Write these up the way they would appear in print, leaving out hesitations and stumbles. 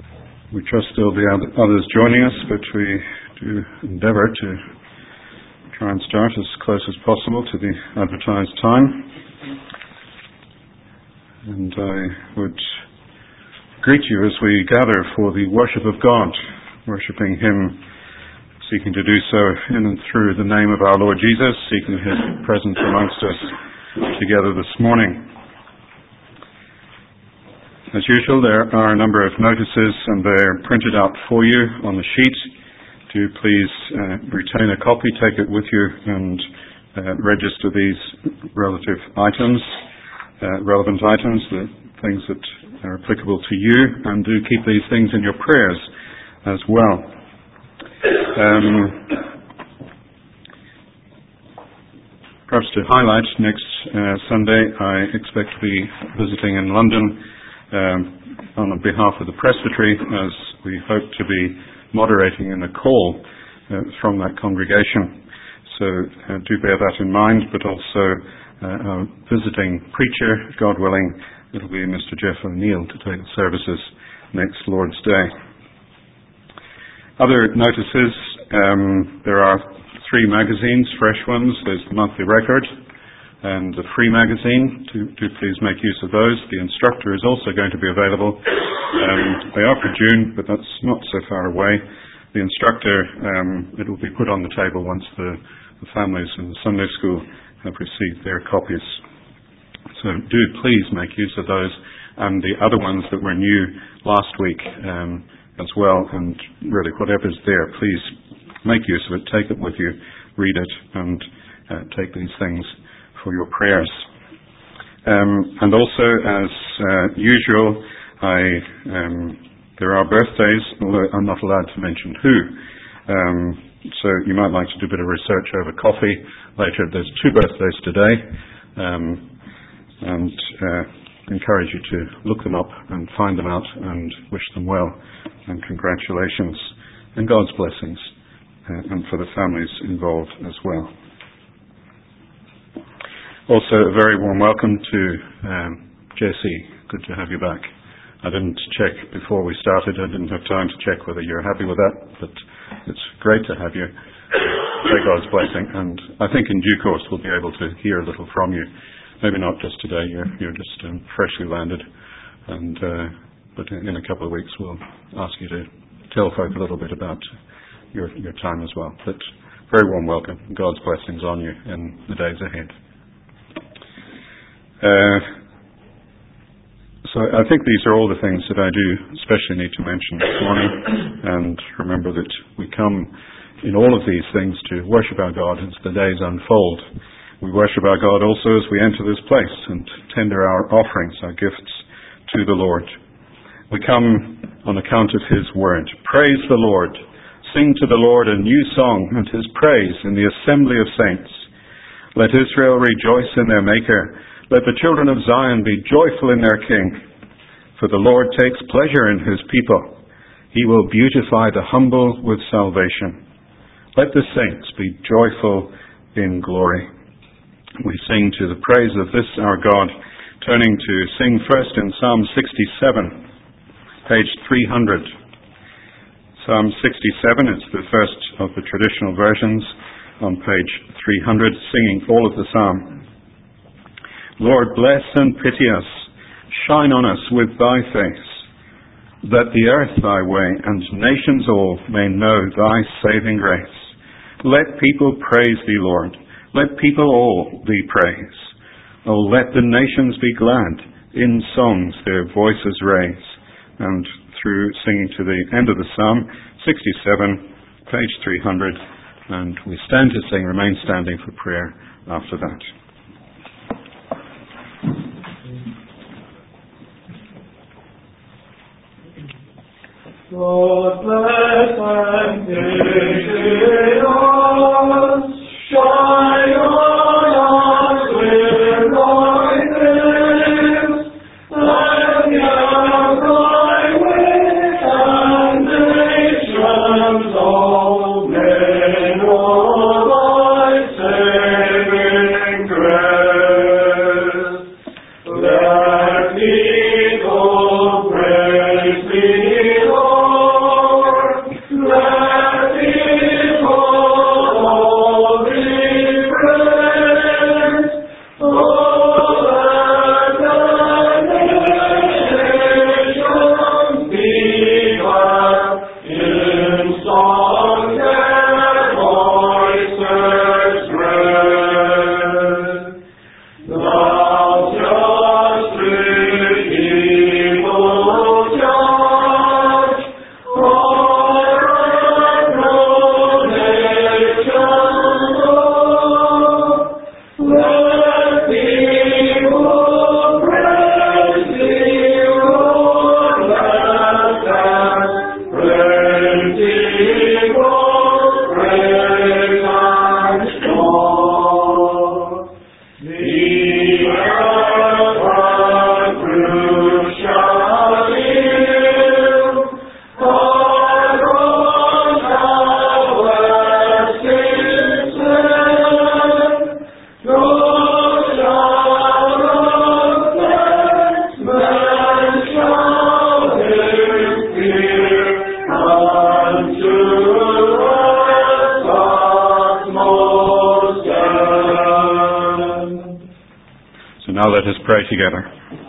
We trust there'll be others joining us, but we do endeavour to try and start as close as possible to the advertised time. And I would greet you as we gather for the worship of God, worshipping Him, seeking to do so in and through the name of our Lord Jesus, seeking His presence amongst us together this morning. As usual, there are a number of notices and they're printed out for you on the sheet. Do please retain a copy, take it with you and register these relevant items, the things that are applicable to you, and do keep these things in your prayers as well. Perhaps to highlight, next Sunday I expect to be visiting in London on behalf of the Presbytery, as we hope to be moderating in a call from that congregation. So do bear that in mind, but also our visiting preacher, God willing, it'll be Mr. Jeff O'Neill to take the services next Lord's Day. Other notices, there are 3 magazines, fresh ones. There's the Monthly Record and the Free magazine. Do please make use of those. The Instructor is also going to be available. They are for June, but that's not so far away. The Instructor, it will be put on the table once the families in the Sunday school have received their copies. So do please make use of those, and the other ones that were new last week as well, and really whatever's there, please make use of it, take it with you, read it, and take these things for your prayers. And also, as usual, there are birthdays, although I'm not allowed to mention who. So you might like to do a bit of research over coffee later. There's 2 birthdays today, and encourage you to look them up and find them out and wish them well, and congratulations and God's blessings, and for the families involved as well. Also, a very warm welcome to Jessie. Good to have you back. I didn't check before we started. I didn't have time to check whether you're happy with that, but it's great to have you. May God's blessing, and I think in due course we'll be able to hear a little from you. Maybe not just today. You're just freshly landed, and but in a couple of weeks we'll ask you to tell folk a little bit about your time as well. But very warm welcome. God's blessings on you in the days ahead. So I think these are all the things that I do especially need to mention this morning. And remember that we come in all of these things to worship our God as the days unfold. We worship our God also as we enter this place and tender our offerings, our gifts to the Lord. We come on account of His word. Praise the Lord. Sing to the Lord a new song and His praise in the assembly of saints. Let Israel rejoice in their Maker. Let the children of Zion be joyful in their King. For the Lord takes pleasure in His people. He will beautify the humble with salvation. Let the saints be joyful in glory. We sing to the praise of this our God, turning to sing first in Psalm 67, page 300. Psalm 67 is the first of the traditional versions on page 300, singing all of the psalm. Lord, bless and pity us. Shine on us with Thy face. Let the earth Thy way and nations all may know Thy saving grace. Let people praise Thee, Lord. Let people all Thee praise. Oh, let the nations be glad. In songs their voices raise. And through singing to the end of the Psalm, 67, page 300. And we stand to sing, remain standing for prayer after that. God bless and pity us, shine on us with Thy face, let the earth Thy wit and nations all may know Thy saving grace. Let people praise Thee, Now let us pray together.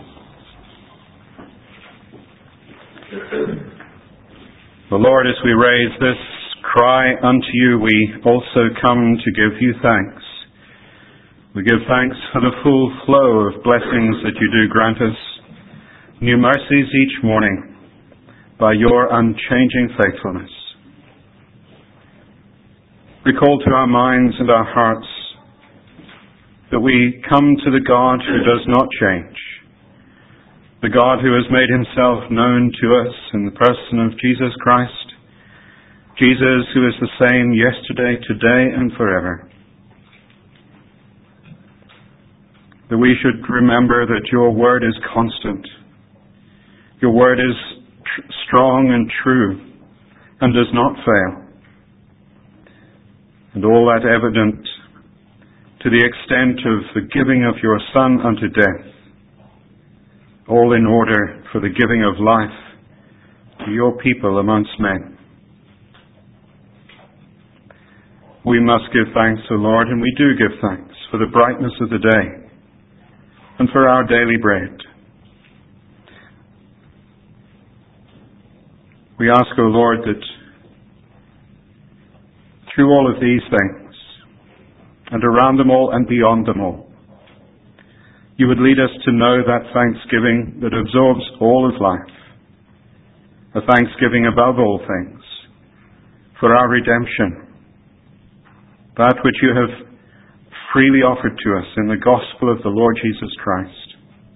The Lord, as we raise this cry unto you, we also come to give you thanks. We give thanks for the full flow of blessings that you do grant us, new mercies each morning by your unchanging faithfulness. Recall to our minds and our hearts that we come to the God who does not change, the God who has made himself known to us in the person of Jesus Christ, Jesus who is the same yesterday, today, and forever. That we should remember that your word is constant. Your word is strong and true and does not fail. And all that evident to the extent of the giving of your Son unto death, all in order for the giving of life to your people amongst men. We must give thanks, O Lord, and we do give thanks for the brightness of the day and for our daily bread. We ask, O Lord, that through all of these things, and around them all and beyond them all, you would lead us to know that thanksgiving that absorbs all of life, a thanksgiving above all things, for our redemption, that which you have freely offered to us in the gospel of the Lord Jesus Christ.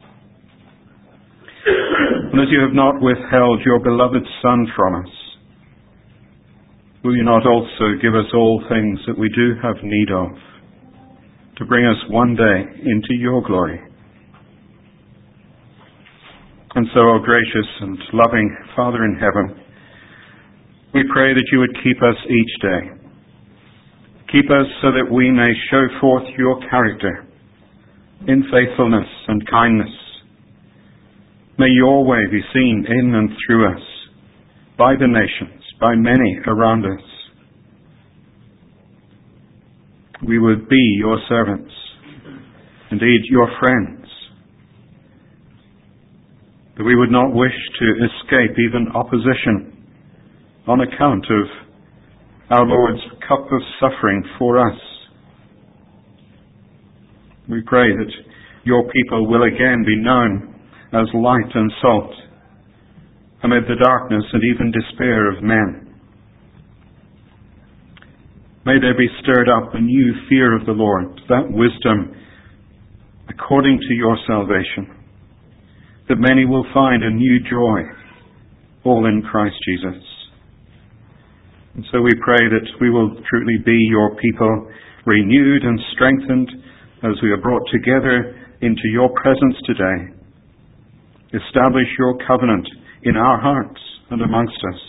And as you have not withheld your beloved Son from us, will you not also give us all things that we do have need of, to bring us one day into your glory? And so, O gracious and loving Father in heaven, we pray that you would keep us each day. Keep us so that we may show forth your character in faithfulness and kindness. May your way be seen in and through us, by the nations, by many around us. We would be your servants, indeed your friends, that we would not wish to escape even opposition on account of our Lord's cup of suffering for us. We pray that your people will again be known as light and salt amid the darkness and even despair of men. May there be stirred up a new fear of the Lord, that wisdom according to your salvation, that many will find a new joy, all in Christ Jesus. And so we pray that we will truly be your people, renewed and strengthened as we are brought together into your presence today. Establish your covenant in our hearts and amongst us.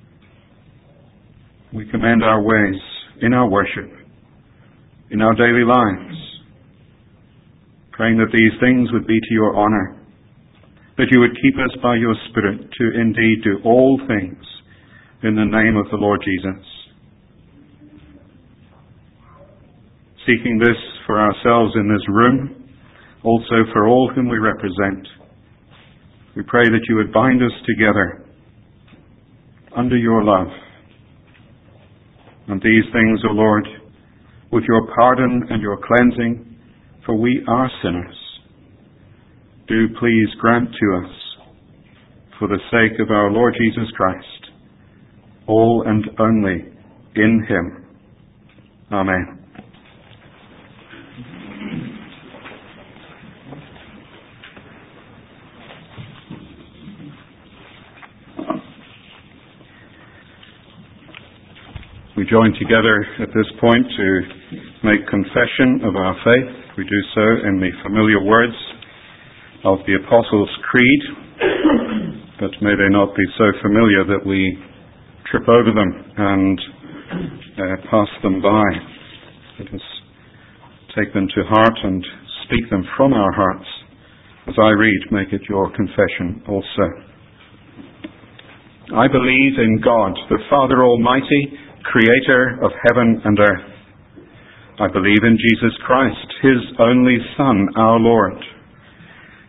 We commend our ways in our worship, in our daily lives, praying that these things would be to your honor, that you would keep us by your Spirit to indeed do all things in the name of the Lord Jesus. Seeking this for ourselves in this room, also for all whom we represent, we pray that you would bind us together under your love. And these things, O Lord, with your pardon and your cleansing, for we are sinners, do please grant to us, for the sake of our Lord Jesus Christ, all and only in him. Amen. We join together at this point to make confession of our faith. We do so in the familiar words of the Apostles' Creed, but may they not be so familiar that we trip over them and pass them by. Let us take them to heart and speak them from our hearts. As I read, make it your confession also. I believe in God, the Father Almighty, Creator of heaven and earth. I believe in Jesus Christ, his only Son, our Lord,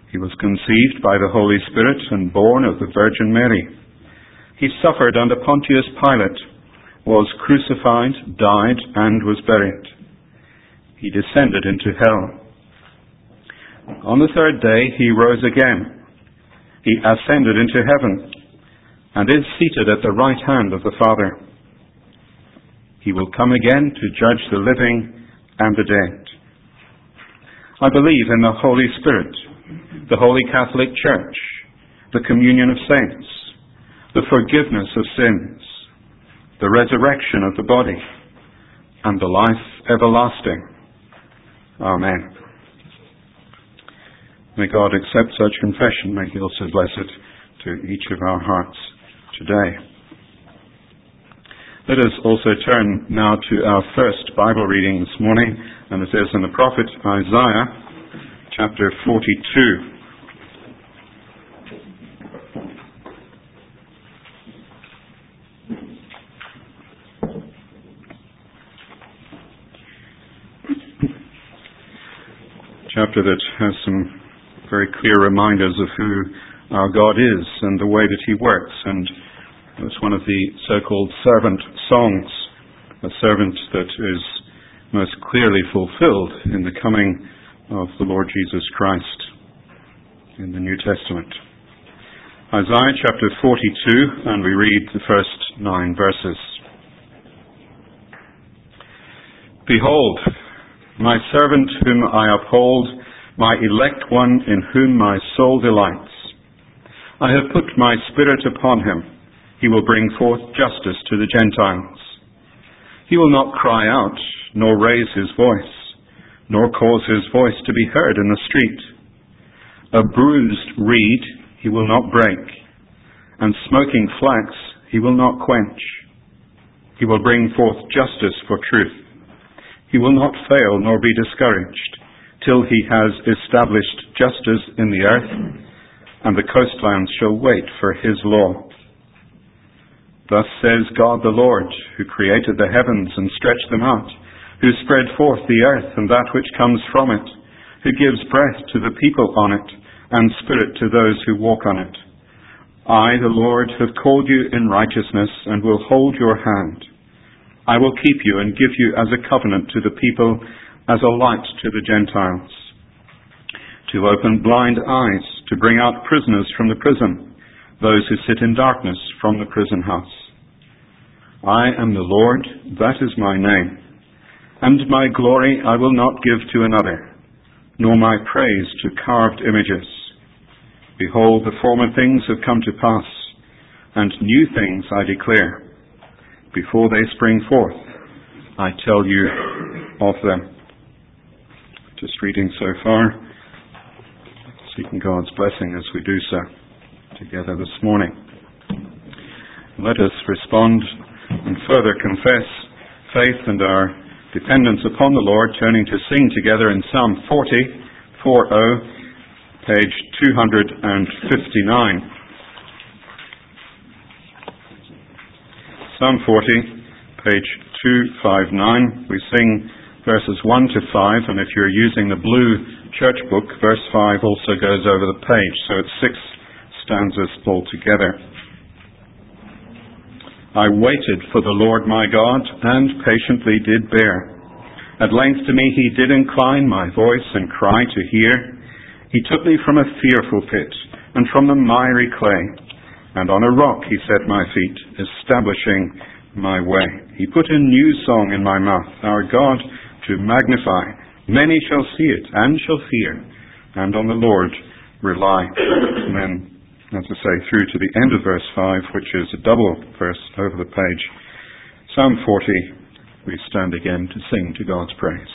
He was conceived by the Holy Spirit and born of the Virgin Mary. He suffered under Pontius Pilate, was crucified, died, and was buried. He descended into hell. On the third day he rose again. He ascended into heaven and is seated at the right hand of the Father. He will come again to judge the living and the dead. I believe in the Holy Spirit, the Holy Catholic Church, the communion of saints, the forgiveness of sins, the resurrection of the body, and the life everlasting. Amen. May God accept such confession. May He also bless it to each of our hearts today. Let us also turn now to our first Bible reading this morning, and it is in the prophet Isaiah, chapter 42. Chapter that has some very clear reminders of who our God is and the way that He works. And it's one of the so-called servant songs, a servant that is most clearly fulfilled in the coming of the Lord Jesus Christ in the New Testament. Isaiah chapter 42, and we read the first 9 verses. Behold, my servant whom I uphold, my elect one in whom my soul delights. I have put my spirit upon him. He will bring forth justice to the Gentiles. He will not cry out, nor raise his voice, nor cause his voice to be heard in the street. A bruised reed he will not break, and smoking flax he will not quench. He will bring forth justice for truth. He will not fail nor be discouraged, till he has established justice in the earth, and the coastlands shall wait for his law. Thus says God the Lord, who created the heavens and stretched them out, who spread forth the earth and that which comes from it, who gives breath to the people on it, and spirit to those who walk on it. I, the Lord, have called you in righteousness, and will hold your hand. I will keep you and give you as a covenant to the people, as a light to the Gentiles, to open blind eyes, to bring out prisoners from the prison, those who sit in darkness from the prison house. I am the Lord, that is my name, and my glory I will not give to another, nor my praise to carved images. Behold, the former things have come to pass, and new things I declare. Before they spring forth, I tell you of them. Just reading so far, seeking God's blessing as we do so together this morning. Let us respond and further confess faith and our dependence upon the Lord, turning to sing together in Psalm 40, page 259. Psalm 40, page 259. We sing verses 1 to 5, and if you're using the blue church book, verse 5 also goes over the page, so it's 6 stanzas altogether. I waited for the Lord my God, and patiently did bear. At length to me he did incline my voice and cry to hear. He took me from a fearful pit, and from the miry clay. And on a rock he set my feet, establishing my way. He put a new song in my mouth, our God to magnify. Many shall see it and shall fear, and on the Lord rely. And then, as I say, through to the end of verse 5, which is a double verse over the page. Psalm 40, we stand again to sing to God's praise.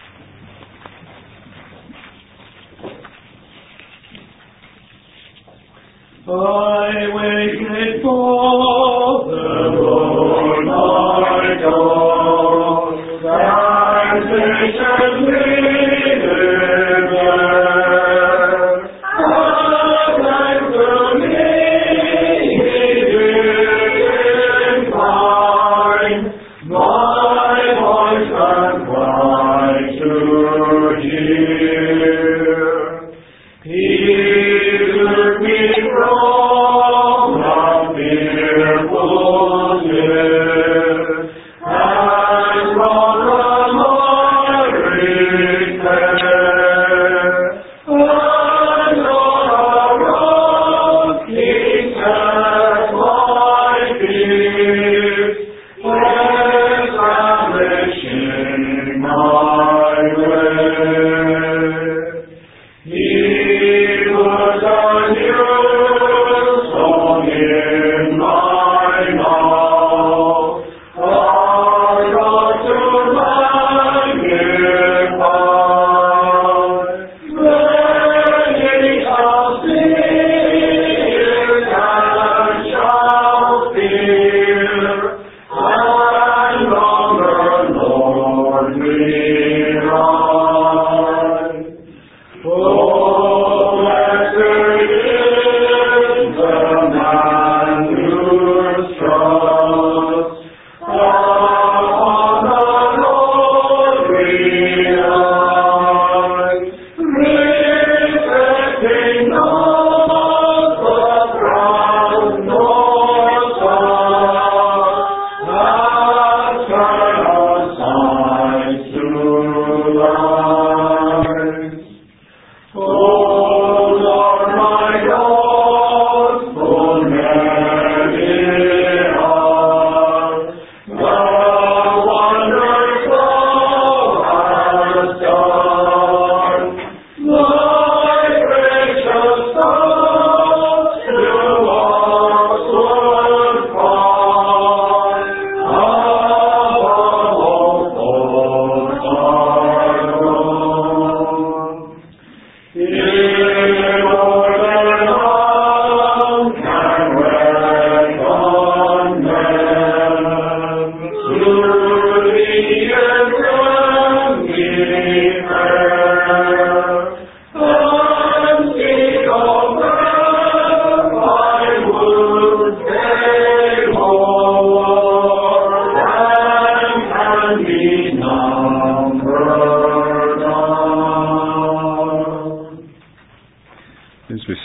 I waited for the Lord my God, and patiently did bear. At length to me he did incline my voice and cry to hear. He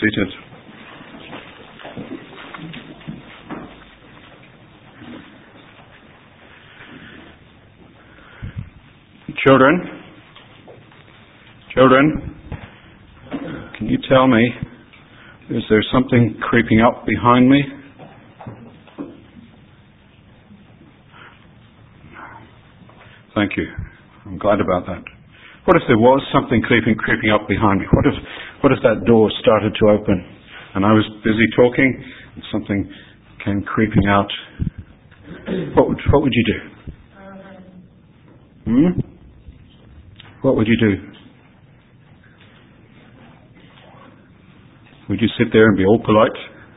seated. Children, can you tell me, is there something creeping up behind me? Thank you. I'm glad about that. What if there was something creeping up behind me? What if that door started to open and I was busy talking and something came creeping out? What would you do? What would you do? Would you sit there and be all polite?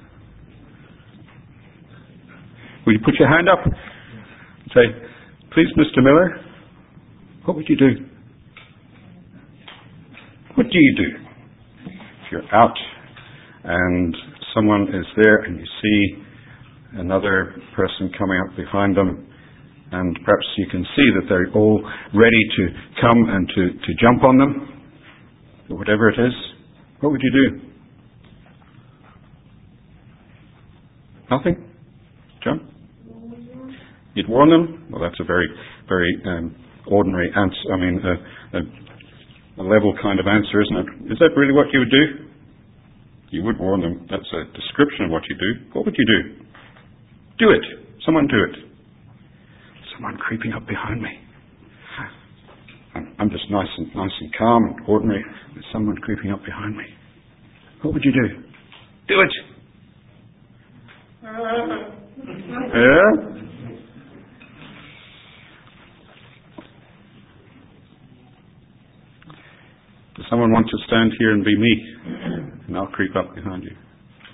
Would you put your hand up and say, "Please, Mr. Miller"? What would you do? What do you do if you're out and someone is there and you see another person coming up behind them, and perhaps you can see that they're all ready to come and to jump on them, or whatever it is? What would you do? Nothing? John? You'd warn them? Well, that's a very, very ordinary answer. I mean, a level kind of answer, isn't it? Is that really what you would do? You would warn them. That's a description of what you do. What would you do? Do it. Someone do it. Someone creeping up behind me. I'm just nice and calm and ordinary. There's someone creeping up behind me. What would you do? Do it. Yeah? Does someone want to stand here and be me? And I'll creep up behind you.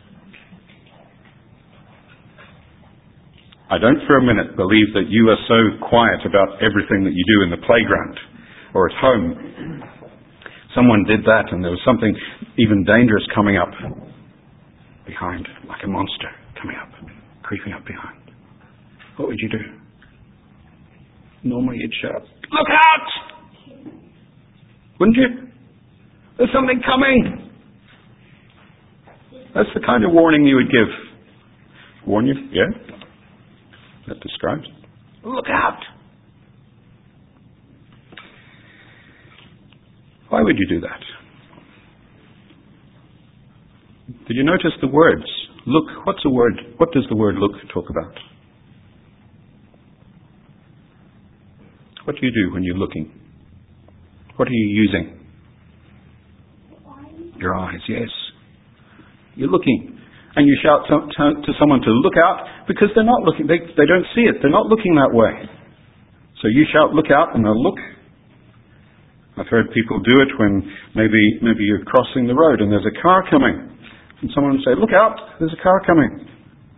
I don't for a minute believe that you are so quiet about everything that you do in the playground or at home. Someone did that and there was something even dangerous coming up behind, like a monster coming up, creeping up behind. What would you do? Normally you'd shout, "Look out!" Wouldn't you? There's something coming. That's the kind of warning you would give. Warn you? Yeah? That describes it. Look out! Why would you do that? Did you notice the words? Look, what's a word? What does the word look talk about? What do you do when you're looking? What are you using? Your eyes, yes. You're looking. And you shout to someone to look out because they're not looking. They don't see it. They're not looking that way. So you shout, "Look out," and they'll look. I've heard people do it when maybe you're crossing the road and there's a car coming. And someone will say, "Look out, there's a car coming."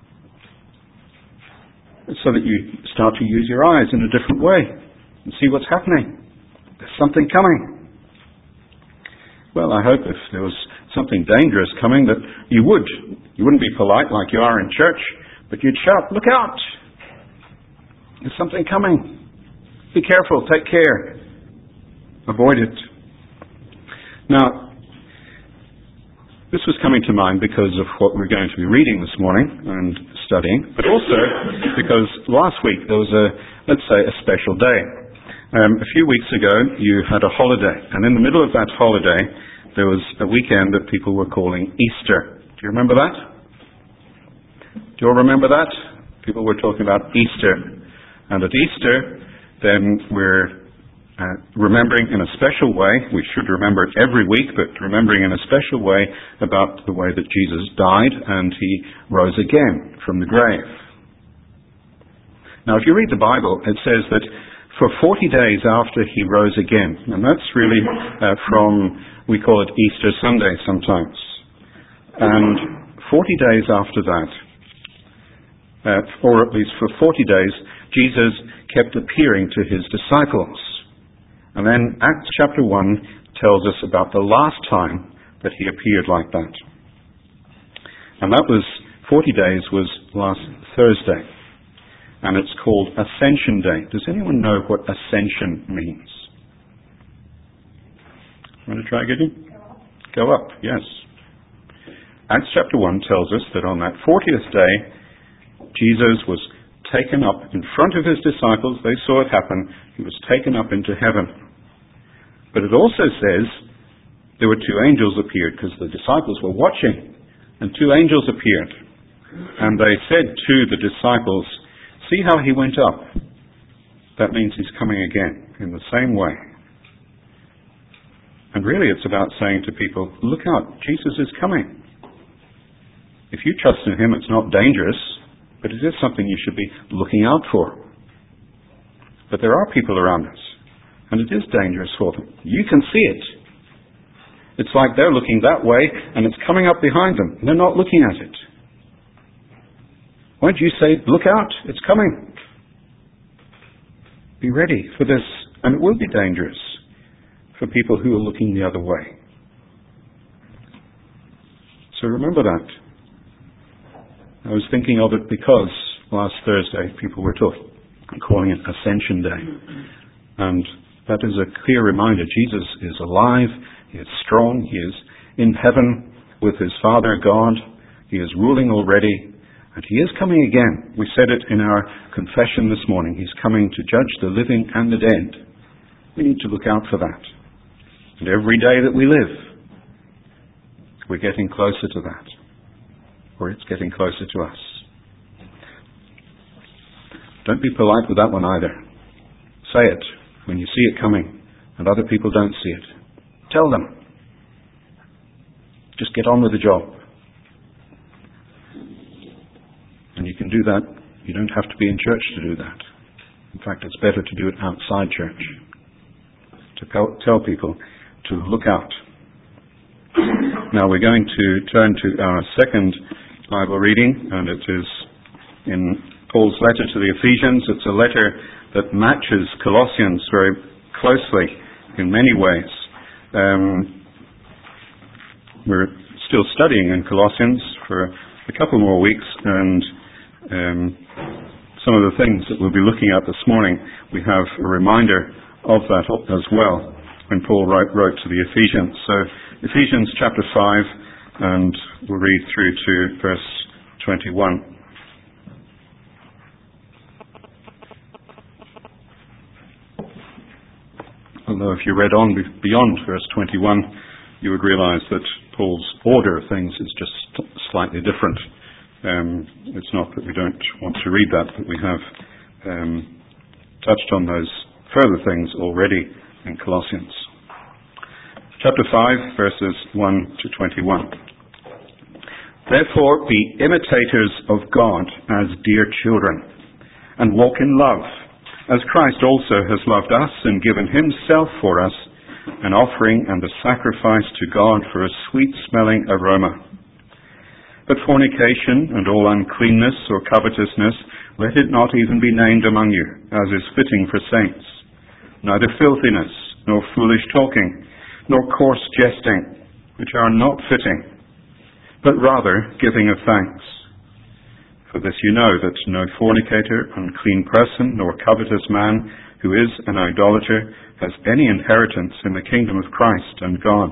It's so that you start to use your eyes in a different way and see what's happening. There's something coming. Well, I hope if there was something dangerous coming that you wouldn't be polite like you are in church, but you'd shout, "Look out! There's something coming. Be careful, take care. Avoid it." Now, this was coming to mind because of what we're going to be reading this morning and studying, but also because last week there was let's say a special day. A few weeks ago you had a holiday, and in the middle of that holiday there was a weekend that people were calling Easter. Do you remember that? Do you all remember that? People were talking about Easter. And at Easter, then we're remembering in a special way, we should remember it every week, but remembering in a special way about the way that Jesus died and he rose again from the grave. Now, if you read the Bible, it says that for 40 days after he rose again, and that's really we call it Easter Sunday sometimes, and 40 days after that, or at least for 40 days, Jesus kept appearing to his disciples. And then Acts chapter 1 tells us about the last time that he appeared like that. And that was 40 days was last Thursday. And it's called Ascension Day. Does anyone know what ascension means? Want to try again? Go up, yes. Acts chapter 1 tells us that on that 40th day, Jesus was taken up in front of his disciples. They saw it happen. He was taken up into heaven. But it also says there were two angels appeared, because the disciples were watching, and two angels appeared. And they said to the disciples, "See how he went up? That means he's coming again in the same way." And really it's about saying to people, look out, Jesus is coming. If you trust in him, it's not dangerous, but it is something you should be looking out for. But there are people around us, and it is dangerous for them. You can see it. It's like they're looking that way, and it's coming up behind them. They're not looking at it. Why don't you say, look out, it's coming. Be ready for this, and it will be dangerous for people who are looking the other way. So remember that. I was thinking of it because last Thursday people were calling it Ascension Day. And that is a clear reminder. Jesus is alive, he is strong, he is in heaven with his Father God, he is ruling already, and he is coming again. We said it in our confession this morning. He's coming to judge the living and the dead. We need to look out for that. And every day that we live, we're getting closer to that. Or it's getting closer to us. Don't be polite with that one either. Say it when you see it coming and other people don't see it. Tell them. Just get on with the job. And you can do that. You don't have to be in church to do that. In fact, it's better to do it outside church. To tell people to look out. Now we're going to turn to our second Bible reading, and it is in Paul's letter to the Ephesians. It's a letter that matches Colossians very closely in many ways. We're still studying in Colossians for a couple more weeks, and some of the things that we'll be looking at this morning, we have a reminder of that as well when Paul wrote to the Ephesians. So Ephesians chapter 5, and we'll read through to verse 21. Although if you read on beyond verse 21, you would realize that Paul's order of things is just slightly different. It's not that we don't want to read that, but we have touched on those further things already in Colossians. Chapter 5, verses 1 to 21. Therefore be imitators of God as dear children, and walk in love, as Christ also has loved us and given himself for us, an offering and a sacrifice to God for a sweet-smelling aroma. But fornication and all uncleanness or covetousness, let it not even be named among you, as is fitting for saints. Neither filthiness, nor foolish talking, nor coarse jesting, which are not fitting, but rather giving of thanks. For this you know, that no fornicator, unclean person, nor covetous man, who is an idolater, has any inheritance in the kingdom of Christ and God.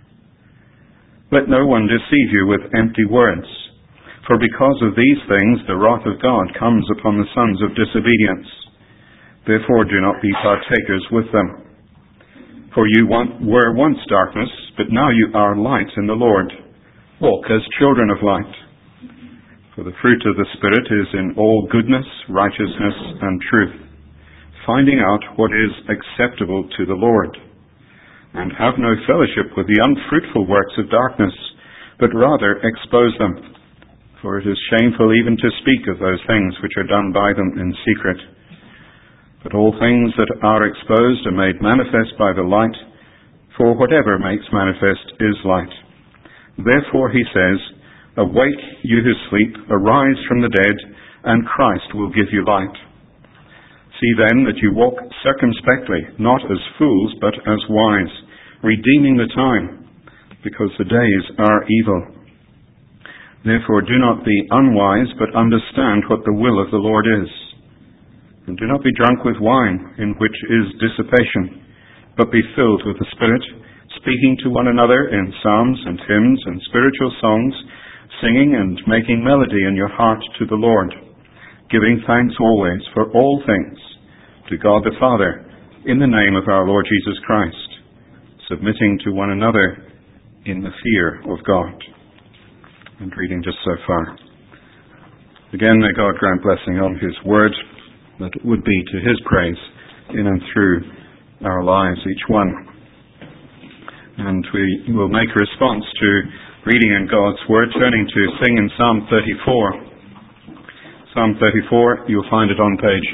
Let no one deceive you with empty words, for because of these things the wrath of God comes upon the sons of disobedience. Therefore do not be partakers with them. For you were once darkness, but now you are light in the Lord. Walk as children of light. For the fruit of the Spirit is in all goodness, righteousness, and truth, finding out what is acceptable to the Lord. And have no fellowship with the unfruitful works of darkness, but rather expose them. For it is shameful even to speak of those things which are done by them in secret. But all things that are exposed are made manifest by the light, for whatever makes manifest is light. Therefore he says, awake, you who sleep, arise from the dead, and Christ will give you light. See then that you walk circumspectly, not as fools, but as wise, redeeming the time, because the days are evil. Therefore do not be unwise, but understand what the will of the Lord is. And do not be drunk with wine, in which is dissipation, but be filled with the Spirit, speaking to one another in psalms and hymns and spiritual songs, singing and making melody in your heart to the Lord, giving thanks always for all things to God the Father in the name of our Lord Jesus Christ, submitting to one another in the fear of God. And reading just so far. Again, may God grant blessing on His word, that it would be to His praise in and through our lives, each one. And we will make a response to reading in God's word, turning to sing in Psalm 34. Psalm 34, you'll find it on page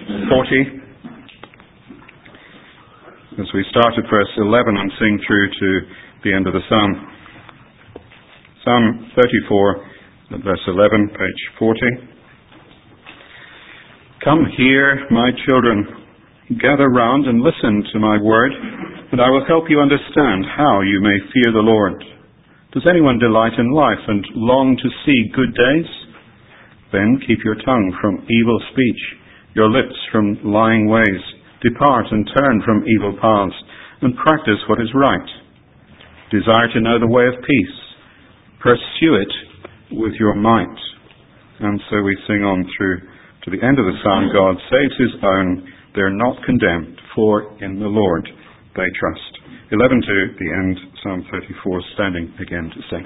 40. As we start at verse 11 and sing through to the end of the psalm. Psalm 34, verse 11, page 40. Come here, my children, gather round and listen to my word, and I will help you understand how you may fear the Lord. Does anyone delight in life and long to see good days? Then keep your tongue from evil speech, your lips from lying ways. Depart and turn from evil paths, and practice what is right. Desire to know the way of peace. Pursue it with your might. And so we sing on through to the end of the psalm. God saves His own. They're not condemned, for in the Lord they trust. 11 to the end, Psalm 34, standing again to sing.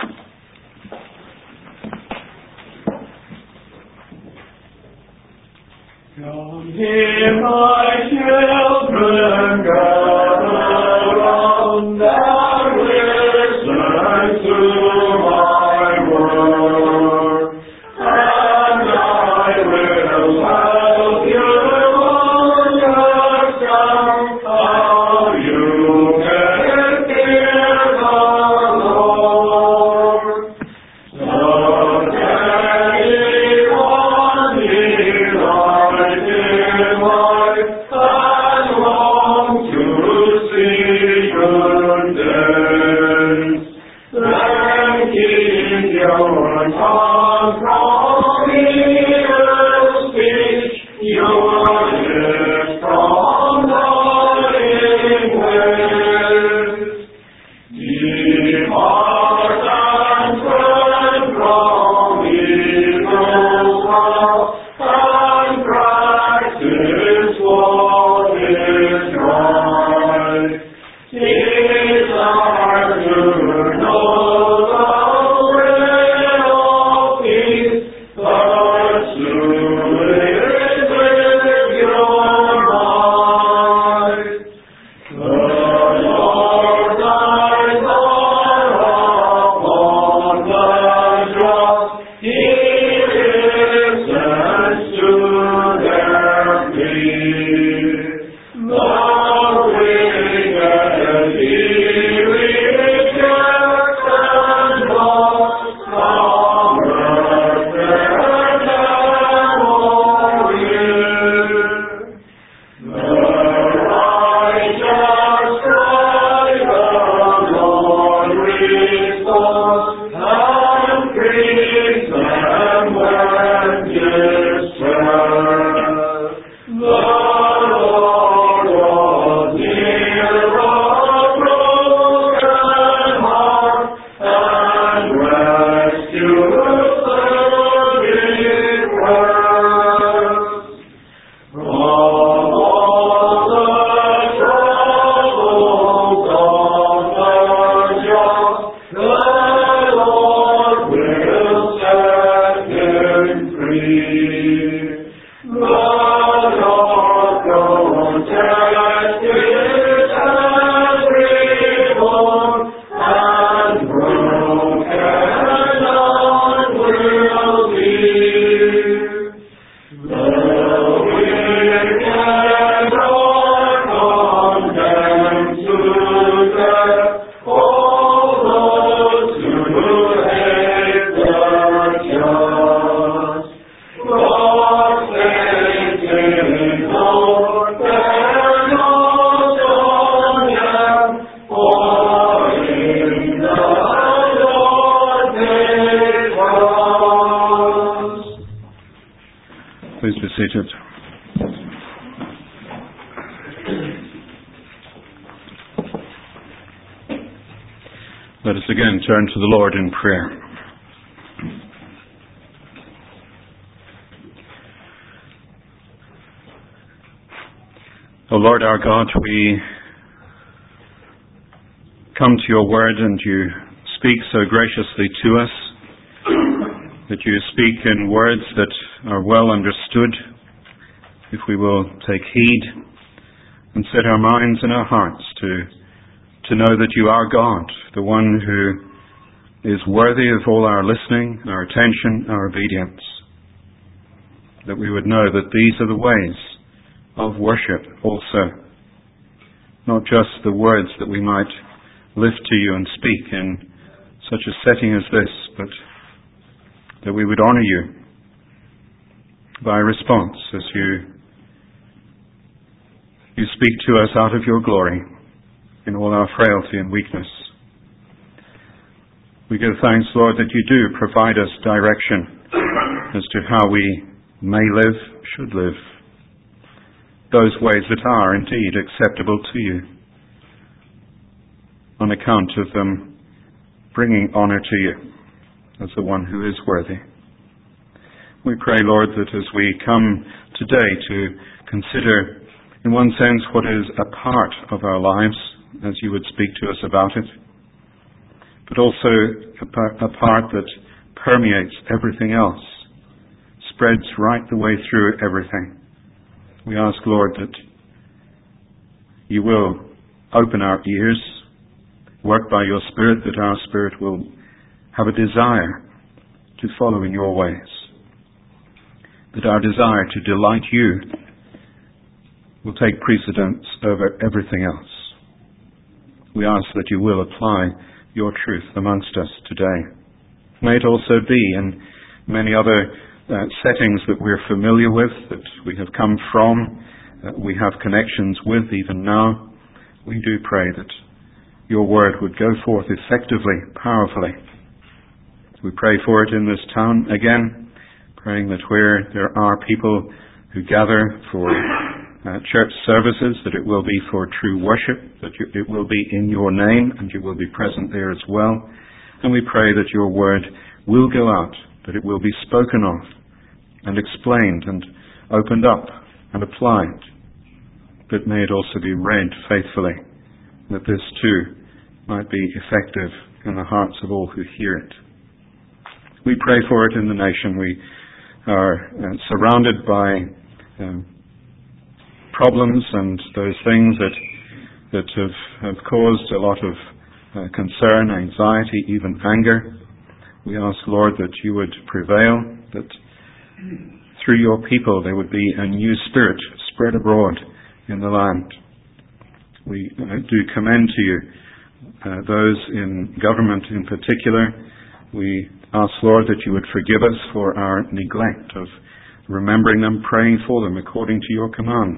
Come here, my children, gather round and listen to my word, and I will help you understand how you can fear the Lord. So that anyone here in life and long to see good days, then keep your tongue from evil speech, your lips from lying ways. Depart and turn from evil paths, and practice what is right. Desire to know the way of peace, pursue it with your might. The Lord's eyes are upon the just, He listens to their plea. The wicked He rejects and mocks, from earth their memory. The righteous cry, the Lord responds, and frees them when distressed. The Lord was near the broken heart, and rescued the depressed. From all the troubles of the just, the Lord will set him free. The Lord protects His everyone, and broken none will be. The wicked are condemned to death, all those who hate the just. God saves His own, they're not on them, for in the Lord they trust. Please be seated. Let us again turn to the Lord in prayer. O Lord our God, we come to your word and you speak so graciously to us, that you speak in words that are well understood, if we will take heed and set our minds and our hearts to know that you are God, the one who is worthy of all our listening, our attention, our obedience. That we would know that these are the ways of worship also. Not just the words that we might lift to you and speak in such a setting as this, but that we would honour you by response as you speak to us out of your glory in all our frailty and weakness. We give thanks, Lord, that you do provide us direction as to how we may live, should live, those ways that are indeed acceptable to you, on account of them bringing honour to you as the one who is worthy. We pray, Lord, that as we come today to consider, in one sense, what is a part of our lives, as you would speak to us about it, but also a part that permeates everything else, spreads right the way through everything. We ask, Lord, that you will open our ears, work by your Spirit, that our spirit will have a desire to follow in your ways, that our desire to delight you will take precedence over everything else. We ask that you will apply your truth amongst us today. May it also be in many other settings that we're familiar with, that we have come from, that we have connections with even now. We do pray that your word would go forth effectively, powerfully. We pray for it in this town again, praying that where there are people who gather for church services, that it will be for true worship, that it will be in your name and you will be present there as well. And we pray that your word will go out, that it will be spoken of and explained and opened up and applied, but may it also be read faithfully, that this too might be effective in the hearts of all who hear it. We pray for it in the nation. We are surrounded by problems and those things that have caused a lot of concern, anxiety, even anger. We ask, Lord, that you would prevail, that through your people there would be a new spirit spread abroad in the land. We do commend to you those in government in particular. We ask, Lord, that you would forgive us for our neglect of remembering them, praying for them according to your command.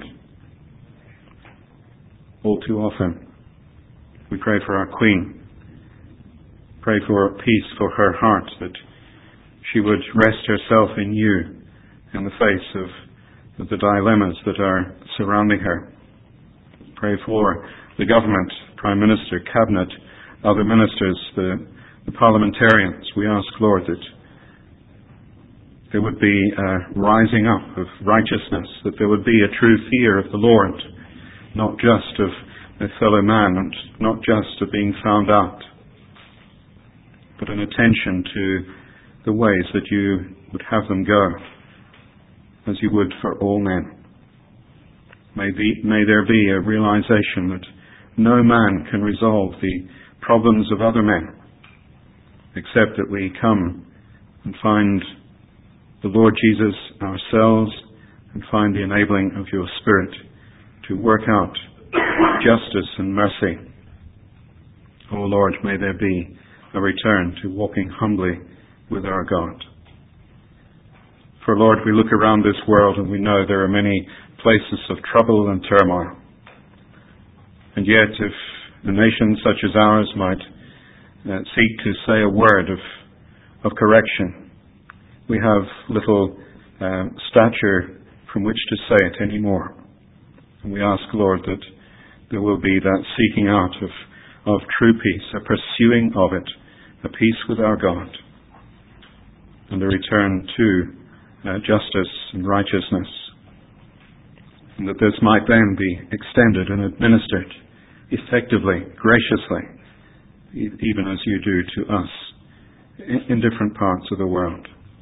All too often, we pray for our Queen. Pray for peace for her heart, that she would rest herself in you in the face of the dilemmas that are surrounding her. Pray for the government, Prime Minister, Cabinet, other ministers, the parliamentarians. We ask, Lord, that there would be a rising up of righteousness, that there would be a true fear of the Lord, not just of a fellow man and not just of being found out, but an attention to the ways that you would have them go, as you would for all men. May there be a realization that no man can resolve the problems of other men, except that we come and find the Lord Jesus ourselves and find the enabling of your Spirit to work out justice and mercy. O Lord, may there be a return to walking humbly with our God. For Lord, we look around this world and we know there are many places of trouble and turmoil. And yet, if a nation such as ours might seek to say a word of correction, we have little stature from which to say it anymore. And we ask, Lord, that there will be that seeking out of true peace, a pursuing of it, a peace with our God, and a return to justice and righteousness. and that this might then be extended and administered effectively, graciously, even as you do to us in different parts of the world.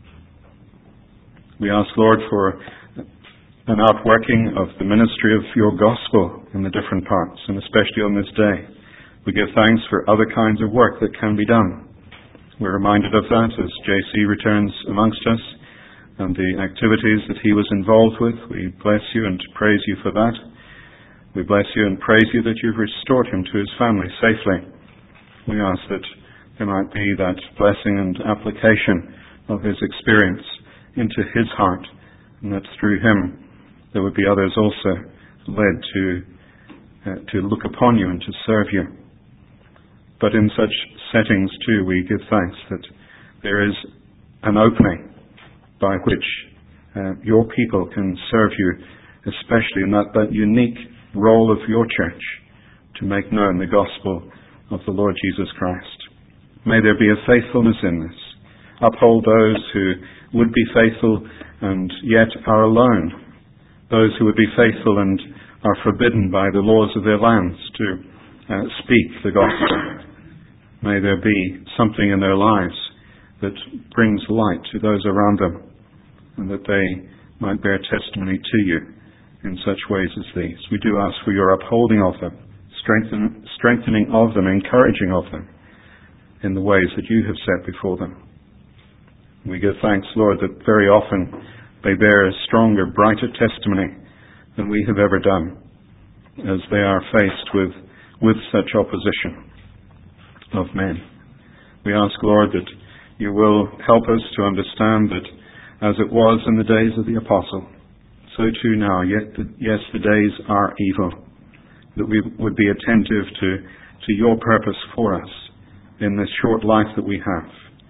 We ask, Lord, for an outworking of the ministry of your gospel in the different parts, and especially on this day. We give thanks for other kinds of work that can be done. We're reminded of that as JC returns amongst us and the activities that he was involved with. We bless you and praise you for that. We bless you and praise you that you've restored him to his family safely. We ask that there might be that blessing and application of his experience into his heart, and that through him there would be others also led to look upon you and to serve you. But in such settings too, we give thanks that there is an opening by which your people can serve you, especially in that unique role of your church to make known the gospel of the Lord Jesus Christ. May there be a faithfulness in this. Uphold those who would be faithful and yet are alone. Those who would be faithful and are forbidden by the laws of their lands to speak the gospel. May there be something in their lives that brings light to those around them, and that they might bear testimony to you in such ways as these. We do ask for your upholding of them, strengthening of them, encouraging of them in the ways that you have set before them. We give thanks, Lord, that very often they bear a stronger, brighter testimony than we have ever done, as they are faced with such opposition of men. We ask, Lord, that you will help us to understand that as it was in the days of the apostle, so too now, yes, the days are evil, that we would be attentive to your purpose for us in this short life that we have.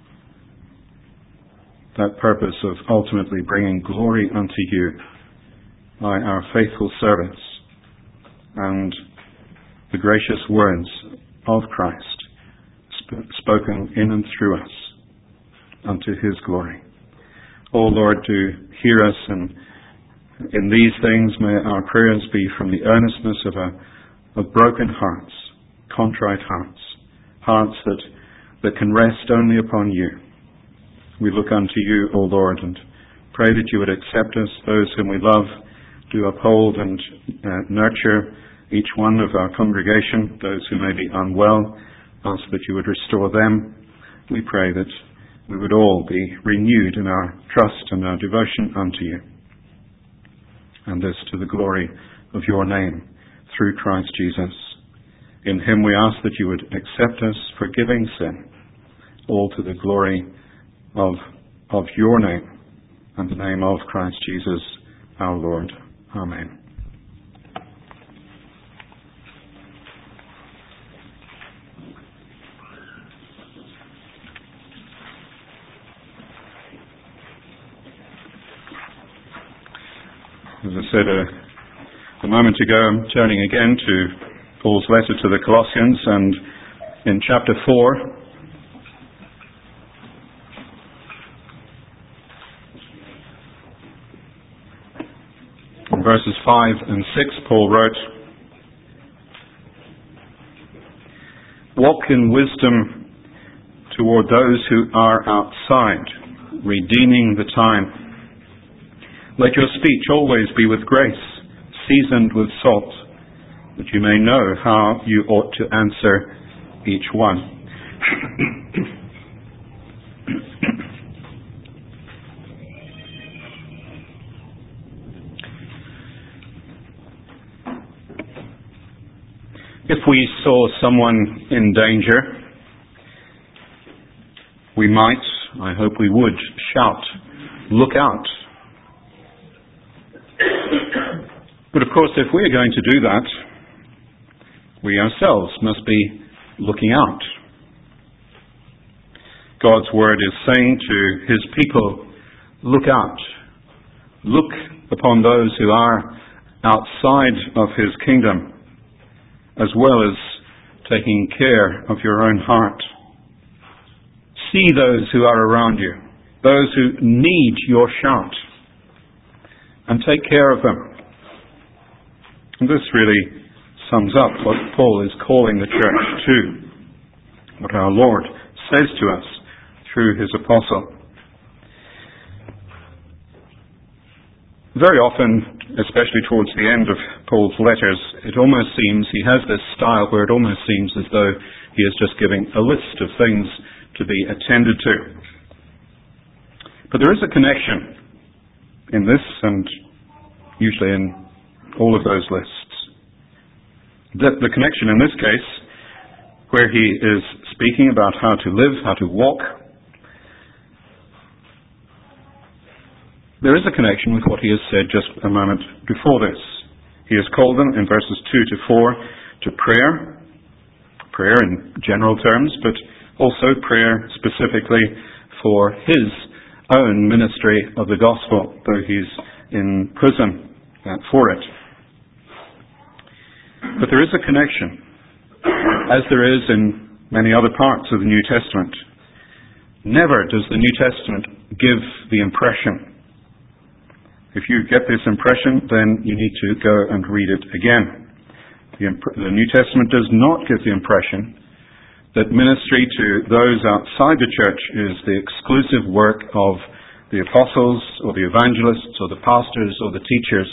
That purpose of ultimately bringing glory unto you by our faithful servants and the gracious words of Christ spoken in and through us unto his glory. O Lord, do hear us, and in these things may our prayers be from the earnestness of broken hearts, contrite hearts that can rest only upon you. We look unto you, O Lord, and pray that you would accept us, those whom we love, do uphold and nurture each one of our congregation, those who may be unwell, ask that you would restore them. We pray that we would all be renewed in our trust and our devotion unto you. And this to the glory of your name, through Christ Jesus. In him we ask that you would accept us, forgiving sin, all to the glory of your name and the name of Christ Jesus our Lord. Amen. As I said a moment ago, I'm turning again to Paul's letter to the Colossians, and in chapter 4, in verses 5 and 6, Paul wrote, "Walk in wisdom toward those who are outside, redeeming the time. Let your speech always be with grace, seasoned with salt, that you may know how you ought to answer each one." If we saw someone in danger, we might, I hope we would, shout, "Look out!" But of course, if we're going to do that, we ourselves must be looking out. God's word is saying to his people, look out. Look upon those who are outside of his kingdom, as well as taking care of your own heart. See those who are around you, those who need your shout, and take care of them. And this really sums up what Paul is calling the church to, what our Lord says to us through his apostle. Very often, especially towards the end of Paul's letters, it almost seems he has this style where it almost seems as though he is just giving a list of things to be attended to. But there is a connection in this and usually in all of those lists. The connection in this case, where he is speaking about how to live, how to walk, there is a connection with what he has said just a moment before this. He has called them in verses 2 to 4 to prayer in general terms, but also prayer specifically for his own ministry of the gospel, though he's in prison for it. But there is a connection, as there is in many other parts of the New Testament. Never does the New Testament give the impression. If you get this impression, then you need to go and read it again. The New Testament does not give the impression that ministry to those outside the church is the exclusive work of the apostles or the evangelists or the pastors or the teachers.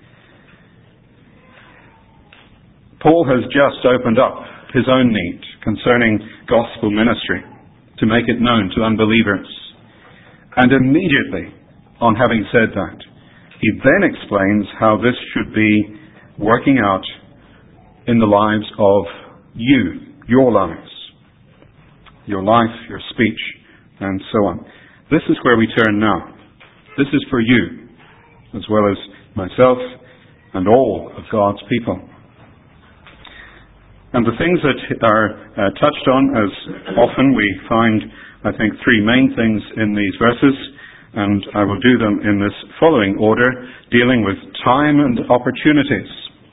Paul has just opened up his own need concerning gospel ministry to make it known to unbelievers. And immediately, on having said that, he then explains how this should be working out in the lives of you, your lives, your life, your speech, and so on. This is where we turn now. This is for you, as well as myself and all of God's people. And the things that are touched on, as often we find, I think, three main things in these verses, and I will do them in this following order, dealing with time and opportunities.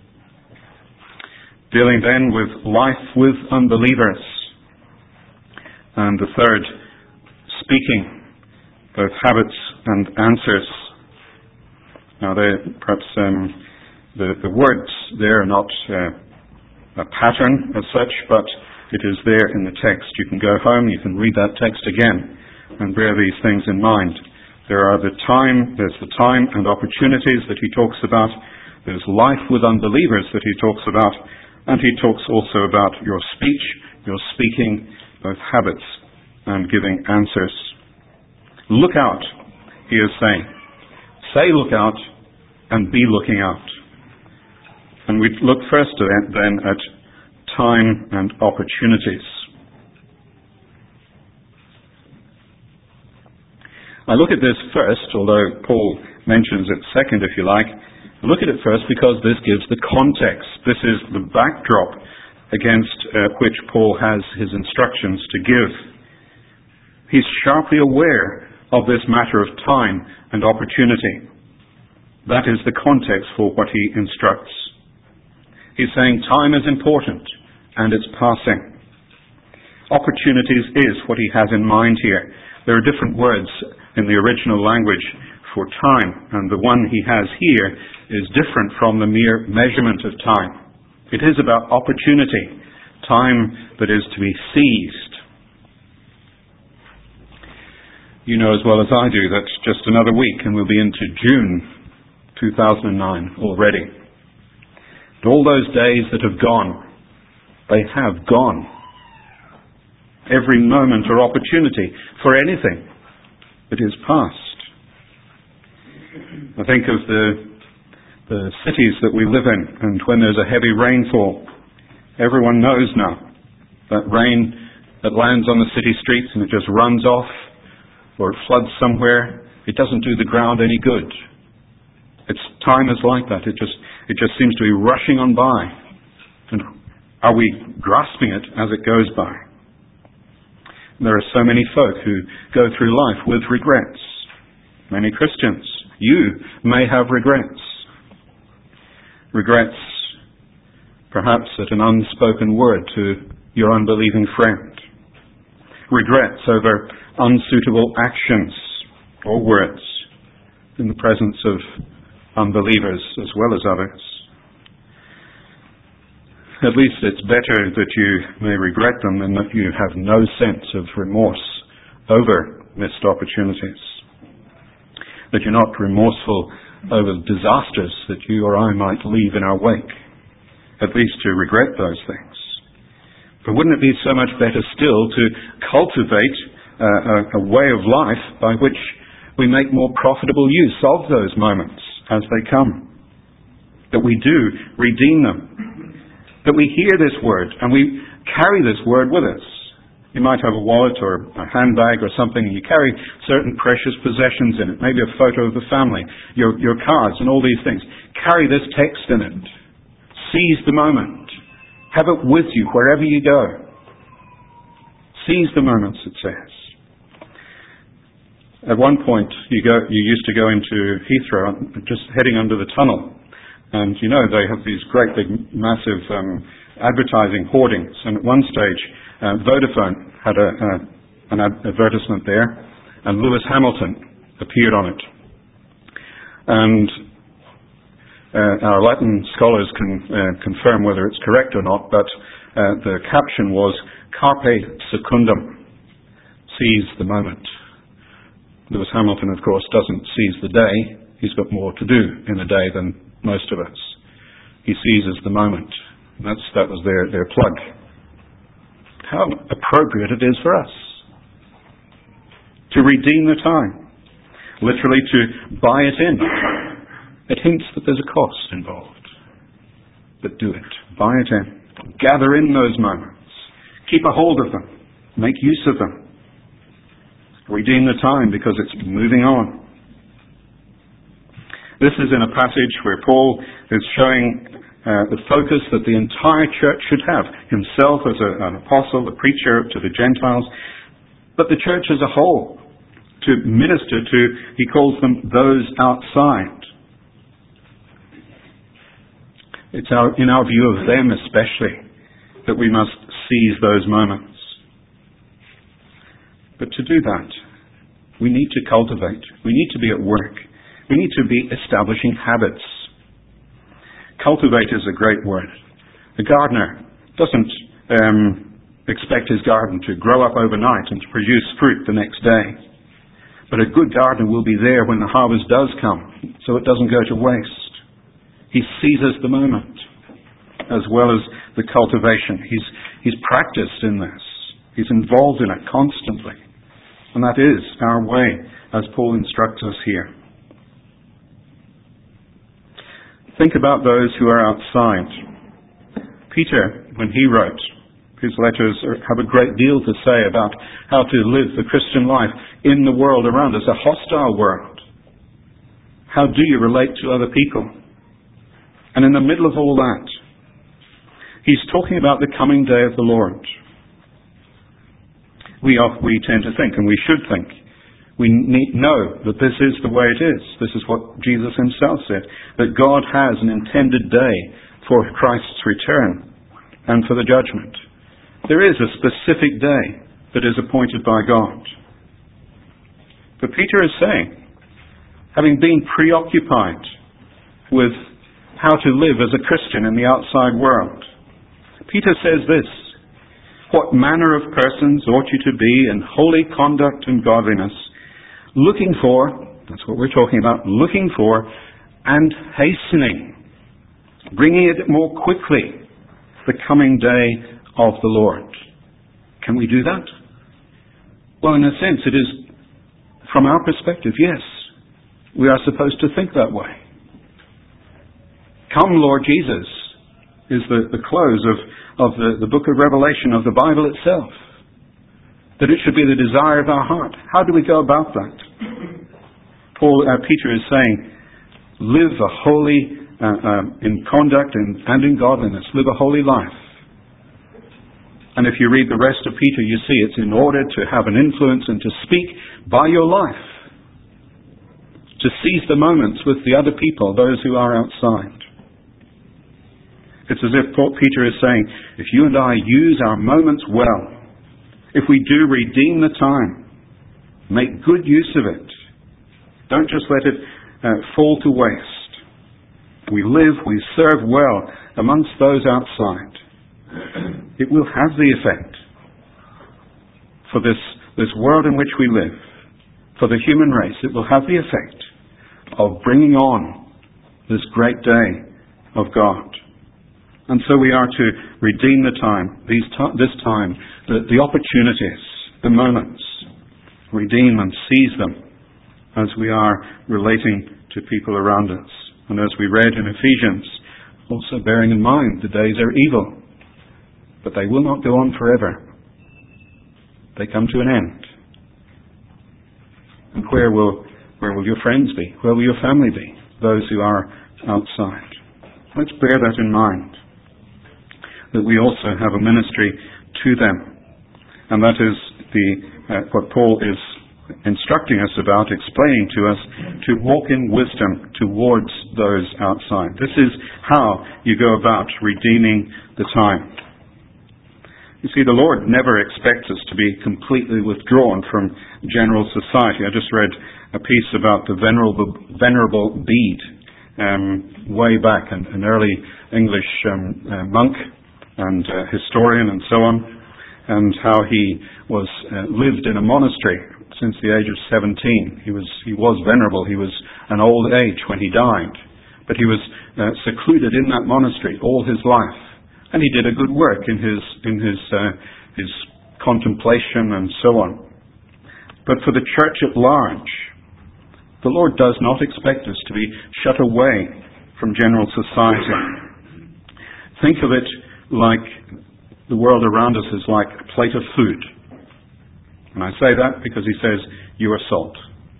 Dealing then with life with unbelievers. And the third, speaking, both habits and answers. Now, perhaps the words there are not a pattern as such, but it is there in the text. You can go home, you can read that text again, and bear these things in mind. There's the time and opportunities that he talks about. There's life with unbelievers that he talks about. And he talks also about your speech, your speaking, both habits and giving answers. Look out, he is saying. Say look out and be looking out. And we look first then at time and opportunities. I look at this first, although Paul mentions it second, if you like. I look at it first because this gives the context. This is the backdrop against which Paul has his instructions to give. He's sharply aware of this matter of time and opportunity. That is the context for what he instructs. He's saying time is important and it's passing. Opportunities is what he has in mind here. There are different words in the original language for time, and the one he has here is different from the mere measurement of time. It is about opportunity, time that is to be seized. You know as well as I do that just another week and we'll be into June 2009 already. And all those days that have gone, they have gone. Every moment or opportunity for anything that is past. I think of the cities that we live in, and when there's a heavy rainfall, everyone knows now that rain that lands on the city streets and it just runs off, or it floods somewhere, it doesn't do the ground any good. Time is like that. It just seems to be rushing on by. And are we grasping it as it goes by? There are so many folk who go through life with regrets. Many Christians. You may have regrets. Regrets, perhaps, at an unspoken word to your unbelieving friend. Regrets over unsuitable actions or words in the presence of unbelievers as well as others. At least it's better that you may regret them than that you have no sense of remorse over missed opportunities. That you're not remorseful over disasters that you or I might leave in our wake. At least to regret those things. But wouldn't it be so much better still to cultivate a way of life by which we make more profitable use of those moments as they come? That we do redeem them. That we hear this word and we carry this word with us. You might have a wallet or a handbag or something and you carry certain precious possessions in it. Maybe a photo of the family, your cards and all these things. Carry this text in it. Seize the moment. Have it with you wherever you go. Seize the moments, it says. At one point, you used to go into Heathrow, just heading under the tunnel. And you know, they have these great big, massive advertising hoardings. And at one stage, Vodafone had an advertisement there, and Lewis Hamilton appeared on it. And our Latin scholars can confirm whether it's correct or not, but the caption was, Carpe secundum, seize the moment. Lewis Hamilton, of course, doesn't seize the day. He's got more to do in a day than most of us. He seizes the moment. That was their plug. How appropriate it is for us to redeem the time. Literally to buy it in. It hints that there's a cost involved. But do it. Buy it in. Gather in those moments. Keep a hold of them. Make use of them. Redeem the time because it's moving on. This is in a passage where Paul is showing the focus that the entire church should have. Himself as an apostle, a preacher to the Gentiles, but the church as a whole. To minister to, he calls them those outside. It's in our view of them especially that we must seize those moments. But to do that, we need to cultivate. We need to be at work. We need to be establishing habits. Cultivate is a great word. The gardener doesn't expect his garden to grow up overnight and to produce fruit the next day. But a good gardener will be there when the harvest does come, so it doesn't go to waste. He seizes the moment, as well as the cultivation. He's practiced in this. He's involved in it constantly. And that is our way, as Paul instructs us here. Think about those who are outside. Peter, when he wrote, his letters have a great deal to say about how to live the Christian life in the world around us, a hostile world. How do you relate to other people? And in the middle of all that, he's talking about the coming day of the Lord. We tend to think, and we should think, we know that this is the way it is. This is what Jesus himself said, that God has an intended day for Christ's return and for the judgment. There is a specific day that is appointed by God. But Peter is saying, having been preoccupied with how to live as a Christian in the outside world, Peter says this, what manner of persons ought you to be in holy conduct and godliness, looking for, that's what we're talking about, looking for and hastening, bringing it more quickly, the coming day of the Lord. Can we do that? Well, in a sense, it is, from our perspective, yes. We are supposed to think that way. Come, Lord Jesus, is the close of the book of Revelation, of the Bible itself. That it should be the desire of our heart. How do we go about that? Peter is saying, live a holy, in conduct and in godliness, live a holy life. And if you read the rest of Peter, you see it's in order to have an influence and to speak by your life. To seize the moments with the other people, those who are outside. It's as if Peter is saying, if you and I use our moments well, if we do redeem the time, make good use of it, don't just let it fall to waste. We live, we serve well amongst those outside. It will have the effect for this world in which we live, for the human race. It will have the effect of bringing on this great day of God. And so we are to redeem the time, this time, the opportunities, the moments, redeem and seize them as we are relating to people around us. And as we read in Ephesians, also bearing in mind the days are evil, but they will not go on forever. They come to an end. And where will your friends be? Where will your family be? Those who are outside. Let's bear that in mind, that we also have a ministry to them. And that is what Paul is instructing us about, explaining to us, to walk in wisdom towards those outside. This is how you go about redeeming the time. You see, the Lord never expects us to be completely withdrawn from general society. I just read a piece about the Venerable Bede, way back, an early English monk and historian and so on, and how he was lived in a monastery since the age of 17. He was venerable. He was an old age when he died, but he was secluded in that monastery all his life, and he did a good work in his contemplation and so on. But for the church at large, the Lord does not expect us to be shut away from general society. Think of it like the world around us is like a plate of food. And I say that because he says, you are salt.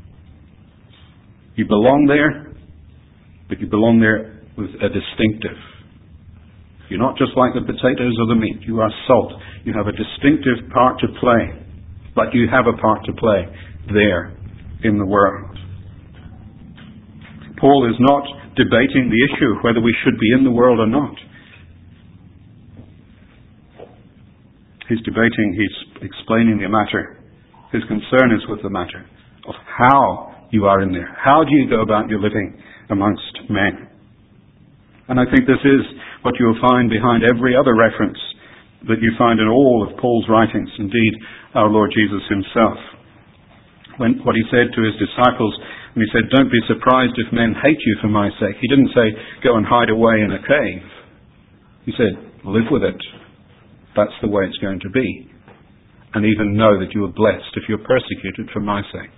You belong there, but you belong there with a distinctive. You're not just like the potatoes or the meat. You are salt. You have a distinctive part to play, but you have a part to play there in the world. Paul is not debating the issue of whether we should be in the world or not. He's explaining the matter. His concern is with the matter of how you are in there. How do you go about your living amongst men? And I think this is what you will find behind every other reference that you find in all of Paul's writings. Indeed, our Lord Jesus himself. What he said to his disciples, when he said, don't be surprised if men hate you for my sake. He didn't say, go and hide away in a cave. He said, live with it. That's the way it's going to be. And even know that you are blessed if you're persecuted for my sake.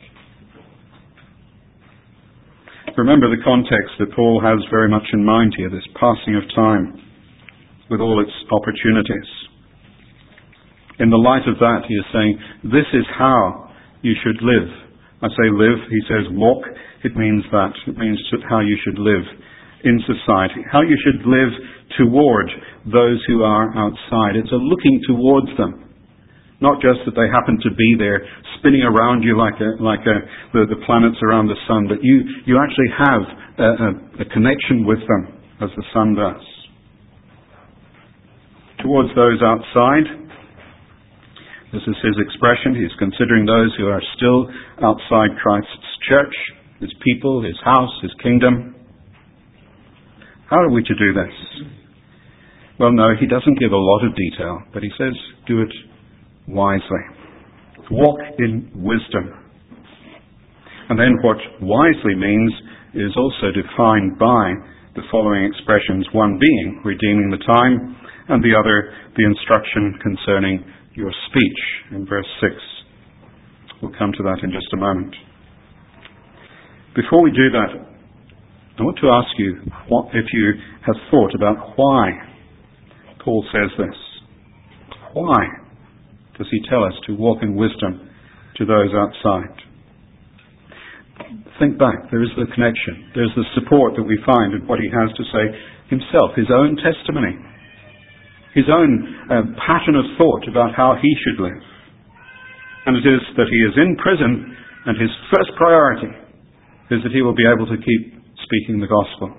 Remember the context that Paul has very much in mind here, this passing of time with all its opportunities. In the light of that, he is saying, this is how you should live. I say live, he says walk. It means that. It means how you should live in society. How you should live toward those who are outside. It's a looking towards them. Not just that they happen to be there spinning around you like the planets around the sun, but you actually have a connection with them as the sun does. Towards those outside, this is his expression. He's considering those who are still outside Christ's church, his people, his house, his kingdom. How are we to do this? Well, no, he doesn't give a lot of detail, but he says, do it wisely. Walk in wisdom. And then what wisely means is also defined by the following expressions, one being redeeming the time, and the other the instruction concerning your speech in verse 6. We'll come to that in just a moment. Before we do that, I want to ask you if you have thought about why Paul says this. Why does he tell us to walk in wisdom to those outside? Think back. There is the connection. There's the support that we find in what he has to say himself, his own testimony, his own pattern of thought about how he should live. And it is that he is in prison, and his first priority is that he will be able to keep speaking the gospel.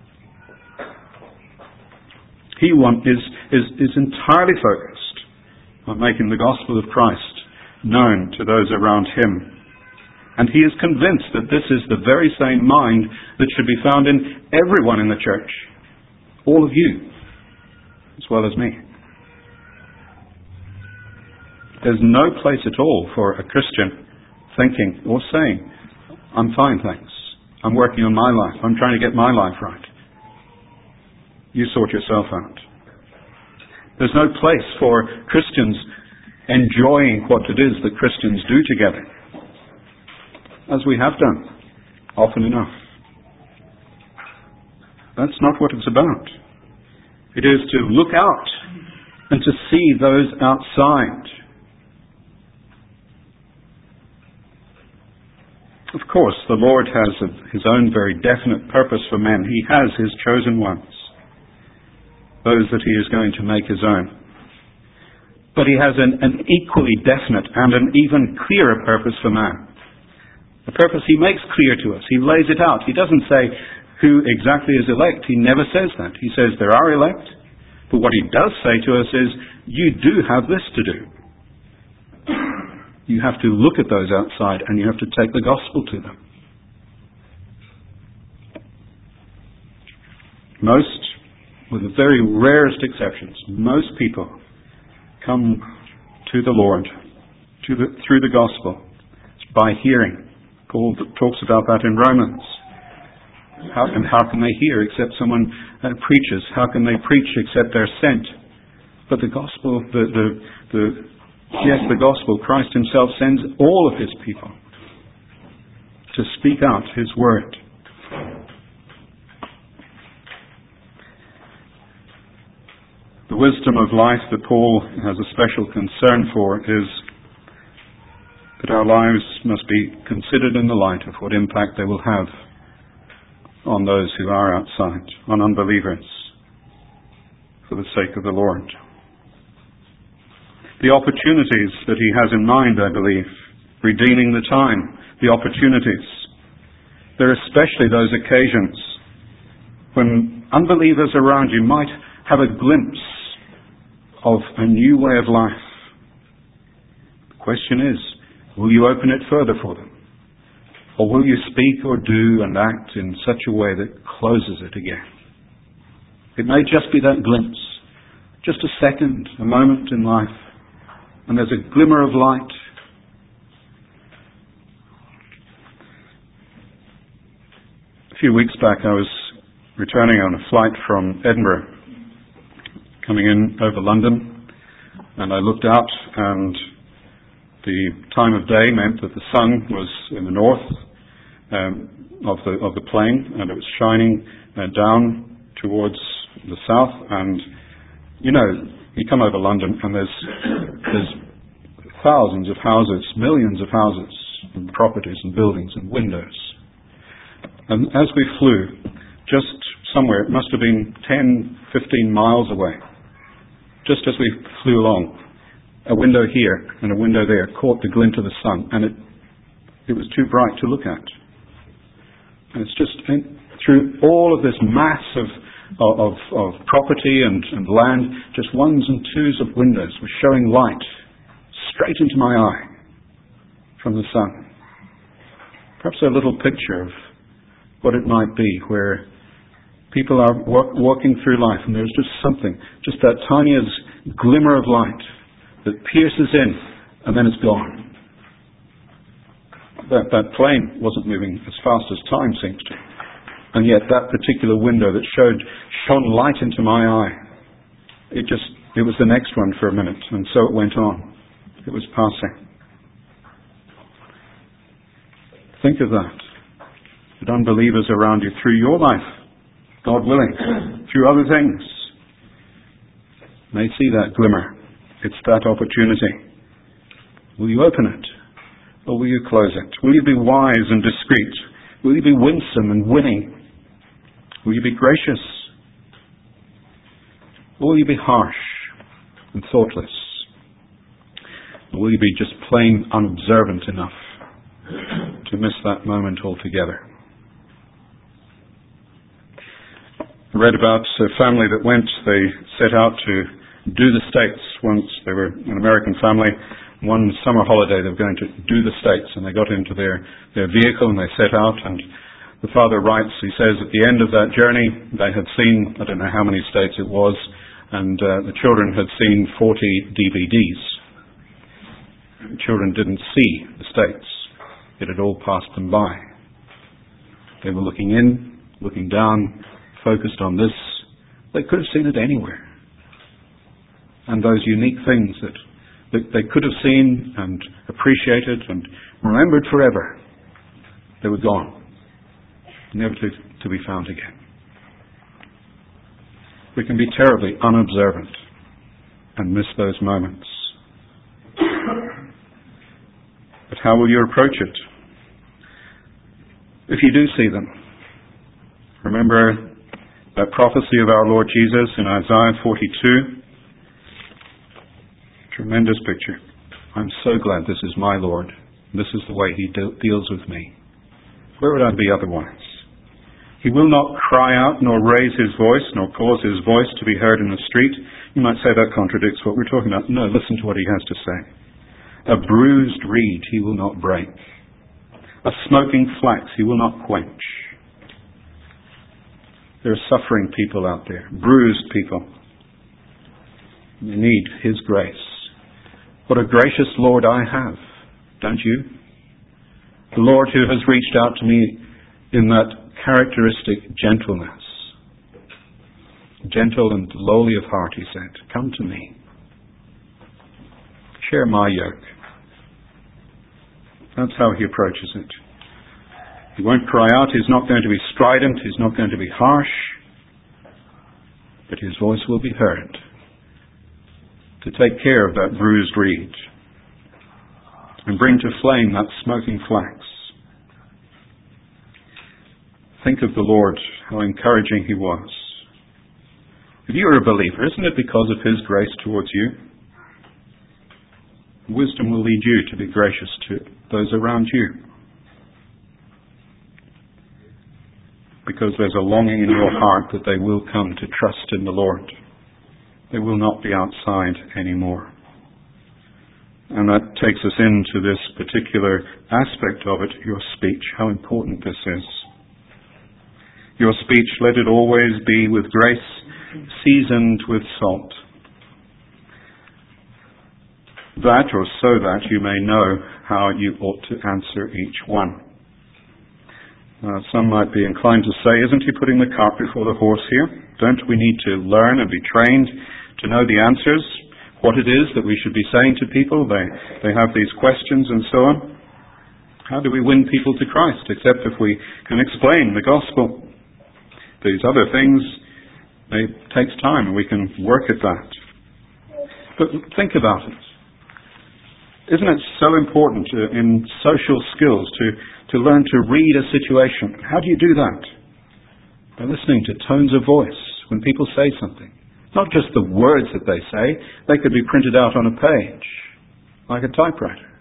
He is entirely focused on making the gospel of Christ known to those around him. And he is convinced that this is the very same mind that should be found in everyone in the church. All of you, as well as me. There's no place at all for a Christian thinking or saying, I'm fine, thanks. I'm working on my life. I'm trying to get my life right. You sort yourself out. There's no place for Christians enjoying what it is that Christians do together, as we have done often enough. That's not what it's about. It is to look out and to see those outside. Of course, the Lord has His own very definite purpose for men. He has His chosen ones, those that He is going to make His own. But He has an equally definite and an even clearer purpose for man. The purpose He makes clear to us. He lays it out. He doesn't say who exactly is elect. He never says that. He says there are elect. But what He does say to us is, you do have this to do. You have to look at those outside and you have to take the gospel to them. Most, with the very rarest exceptions, most people come to the Lord through the gospel. It's by hearing. Paul talks about that in Romans. How can they hear except someone preaches? How can they preach except they're sent? But the gospel, the gospel, Christ Himself sends all of His people to speak out His word. The wisdom of life that Paul has a special concern for is that our lives must be considered in the light of what impact they will have on those who are outside, on unbelievers, for the sake of the Lord. The opportunities that He has in mind, I believe, redeeming the time, the opportunities. There are especially those occasions when unbelievers around you might have a glimpse of a new way of life. The question is, will you open it further for them? Or will you speak or do and act in such a way that closes it again? It may just be that glimpse, just a second, a moment in life, and there's a glimmer of light. A few weeks back I was returning on a flight from Edinburgh, coming in over London, and I looked out, and the time of day meant that the sun was in the north of the plane, and it was shining down towards the south. And you come over London, and there's thousands of houses, millions of houses, and properties and buildings and windows. And as we flew, just somewhere, it must have been 10, 15 miles away, just as we flew along, a window here and a window there caught the glint of the sun, and it was too bright to look at. And it's just through all of this mass of property and land, just ones and twos of windows were showing light straight into my eye from the sun. Perhaps a little picture of what it might be, where people are walking through life and there's just something, just that tiniest glimmer of light that pierces in and then it's gone. That plane wasn't moving as fast as time seems to. And yet that particular window that shone light into my eye, it was the next one for a minute, and so it went on. It was passing. Think of that. That unbelievers around you through your life, God willing, through other things, may see that glimmer. It's that opportunity. Will you open it? Or will you close it? Will you be wise and discreet? Will you be winsome and winning? Will you be gracious? Or will you be harsh and thoughtless? Or will you be just plain unobservant enough to miss that moment altogether? I read about a family that they set out to do the States once. They were an American family. One summer holiday they were going to do the States, and they got into their vehicle and they set out, and the father writes, he says, at the end of that journey they had seen, I don't know how many states it was, and the children had seen 40 DVDs. children didn't see the states. It had all passed them by. They were looking in, looking down, focused on this. They could have seen it anywhere. And those unique things that they could have seen and appreciated and remembered forever, they were gone, never to be found again. We can be terribly unobservant and miss those moments. But how will you approach it? If you do see them, remember that prophecy of our Lord Jesus in Isaiah 42. Tremendous picture. I'm so glad this is my Lord. This is the way He deals with me. Where would I be otherwise? He will not cry out, nor raise His voice, nor cause His voice to be heard in the street. You might say that contradicts what we're talking about. No, listen to what He has to say. A bruised reed He will not break. A smoking flax He will not quench. There are suffering people out there, bruised people. They need His grace. What a gracious Lord I have, don't you? The Lord who has reached out to me in that characteristic gentleness. Gentle and lowly of heart, He said. Come to me. Share my yoke. That's how He approaches it. He won't cry out. He's not going to be strident. He's not going to be harsh. But His voice will be heard. To take care of that bruised reed and bring to flame that smoking flax. Think of the Lord, how encouraging He was. If you are a believer, isn't it because of His grace towards you? Wisdom will lead you to be gracious to those around you. Because there's a longing in your heart that they will come to trust in the Lord. They will not be outside anymore. And that takes us into this particular aspect of it, your speech, how important this is. Your speech, let it always be with grace, seasoned with salt. That, or so that you may know how you ought to answer each one. Some might be inclined to say, isn't he putting the cart before the horse here? Don't we need to learn and be trained to know the answers, what it is that we should be saying to people? They have these questions and so on. How do we win people to Christ except if we can explain the gospel? These other things, it takes time and we can work at that. But think about it. Isn't it so important in social skills to learn to read a situation? How do you do that? By listening to tones of voice when people say something. Not just the words that they say. They could be printed out on a page, like a typewriter.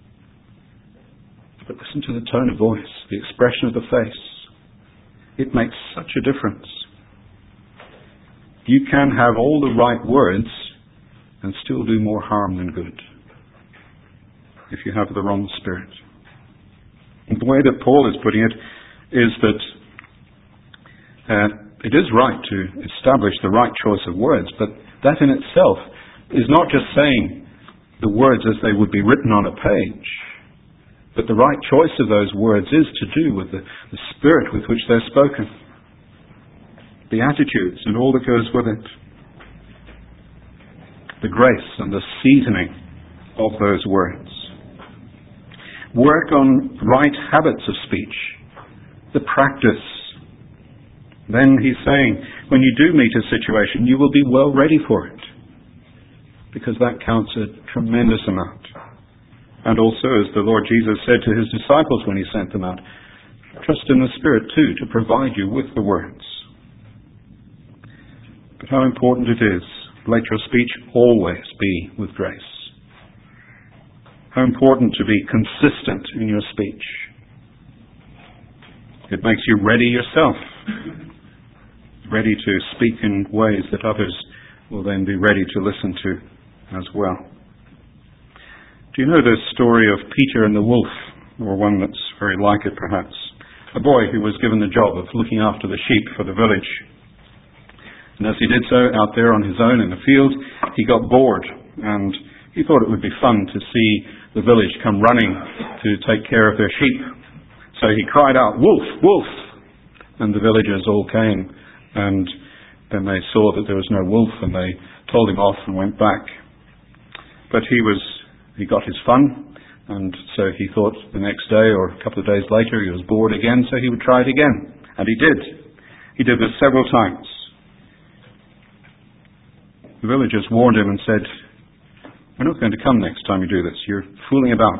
But listen to the tone of voice, the expression of the face. It makes such a difference. You can have all the right words and still do more harm than good if you have the wrong spirit. And the way that Paul is putting it is that it is right to establish the right choice of words, but that in itself is not just saying the words as they would be written on a page, but the right choice of those words is to do with the spirit with which they're spoken, the attitudes and all that goes with it, the grace and the seasoning of those words. Work on right habits of speech, the practice. Then he's saying, when you do meet a situation, you will be well ready for it, because that counts a tremendous amount. And also, as the Lord Jesus said to His disciples when He sent them out, trust in the Spirit too to provide you with the words. But how important it is, let your speech always be with grace. How important to be consistent in your speech. It makes you ready yourself, ready to speak in ways that others will then be ready to listen to as well. Do you know the story of Peter and the wolf, or one that's very like it perhaps? A boy who was given the job of looking after the sheep for the village. And as he did so out there on his own in the field, he got bored and He thought it would be fun to see the village come running to take care of their sheep. So he cried out, "Wolf, wolf!" And the villagers all came, and then they saw that there was no wolf, and they told him off and went back. But he got his fun, and so he thought the next day or a couple of days later he was bored again, so he would try it again. And he did. He did this several times. The villagers warned him and said, "We're not going to come next time you do this. You're fooling about."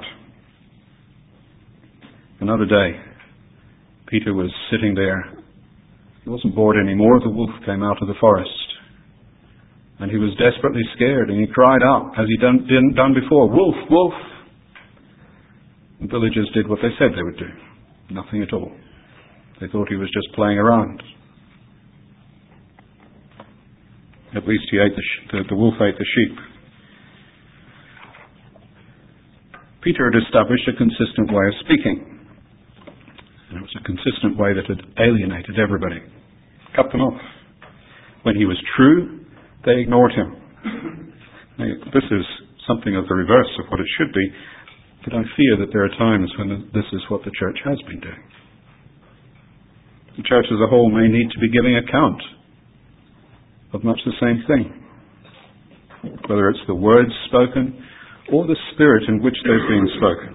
Another day, Peter was sitting there. He wasn't bored anymore. The wolf came out of the forest. And he was desperately scared, and he cried out, as he didn't done before, "Wolf, wolf!" The villagers did what they said they would do. Nothing at all. They thought he was just playing around. At least he ate the wolf ate the sheep. Peter had established a consistent way of speaking. And it was a consistent way that had alienated everybody. Cut them off. When he was true, they ignored him. Now, this is something of the reverse of what it should be, but I fear that there are times when this is what the church has been doing. The church as a whole may need to be giving account of much the same thing, whether it's the words spoken or the spirit in which they're being spoken.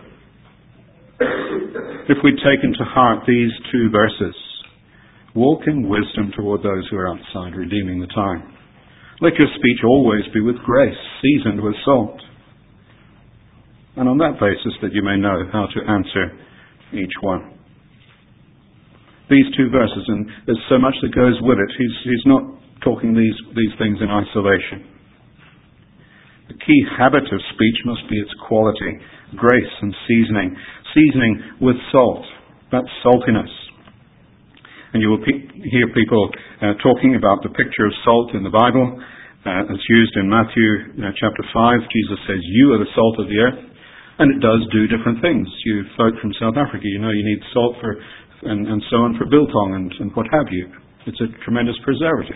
If we take into heart these two verses, walk in wisdom toward those who are outside, redeeming the time. Let your speech always be with grace, seasoned with salt. And on that basis that you may know how to answer each one. These two verses, and there's so much that goes with it, he's not talking these things in isolation. The key habit of speech must be its quality, grace and seasoning. Seasoning with salt. That's saltiness. And you will hear people talking about the picture of salt in the Bible. It's used in Matthew chapter 5. Jesus says, "You are the salt of the earth." And it does do different things. You folk from South Africa, you know you need salt for, and so on for biltong and what have you. It's a tremendous preservative.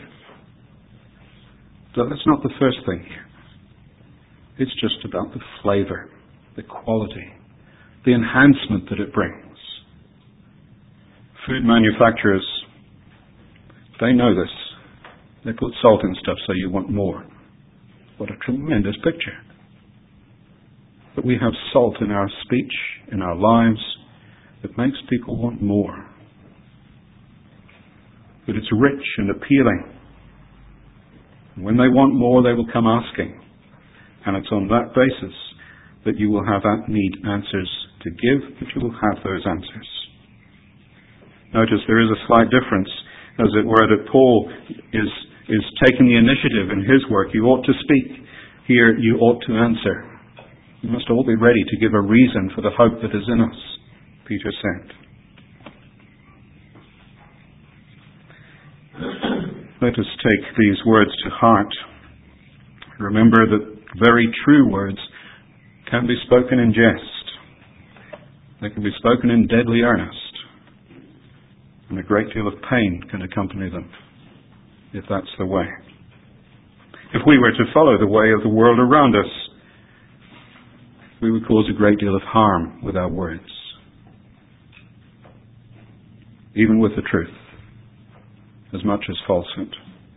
But that's not the first thing here. It's just about the flavor, the quality, the enhancement that it brings. Food manufacturers, they know this. They put salt in stuff so you want more. What a tremendous picture. But we have salt in our speech, in our lives, that makes people want more. That it's rich and appealing. And when they want more, they will come asking. And it's on that basis that you will have need answers to give, that you will have those answers. Notice there is a slight difference, as it were, that Paul is taking the initiative in his work. You ought to speak. Here you ought to answer. We must all be ready to give a reason for the hope that is in us, Peter said. Let us take these words to heart. Remember that very true words can be spoken in jest. They can be spoken in deadly earnest. And a great deal of pain can accompany them, if that's the way. If we were to follow the way of the world around us, we would cause a great deal of harm with our words. Even with the truth, as much as falsehood.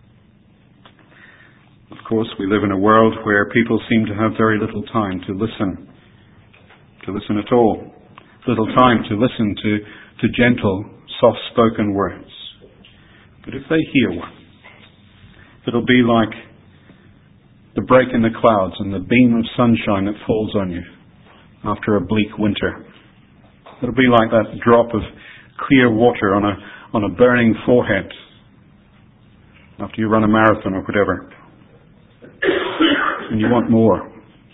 Of course, we live in a world where people seem to have very little time to listen at all. Little time to listen to gentle, soft-spoken words. But if they hear one, it'll be like the break in the clouds and the beam of sunshine that falls on you after a bleak winter. It'll be like that drop of clear water on a burning forehead after you run a marathon or whatever. And you want more.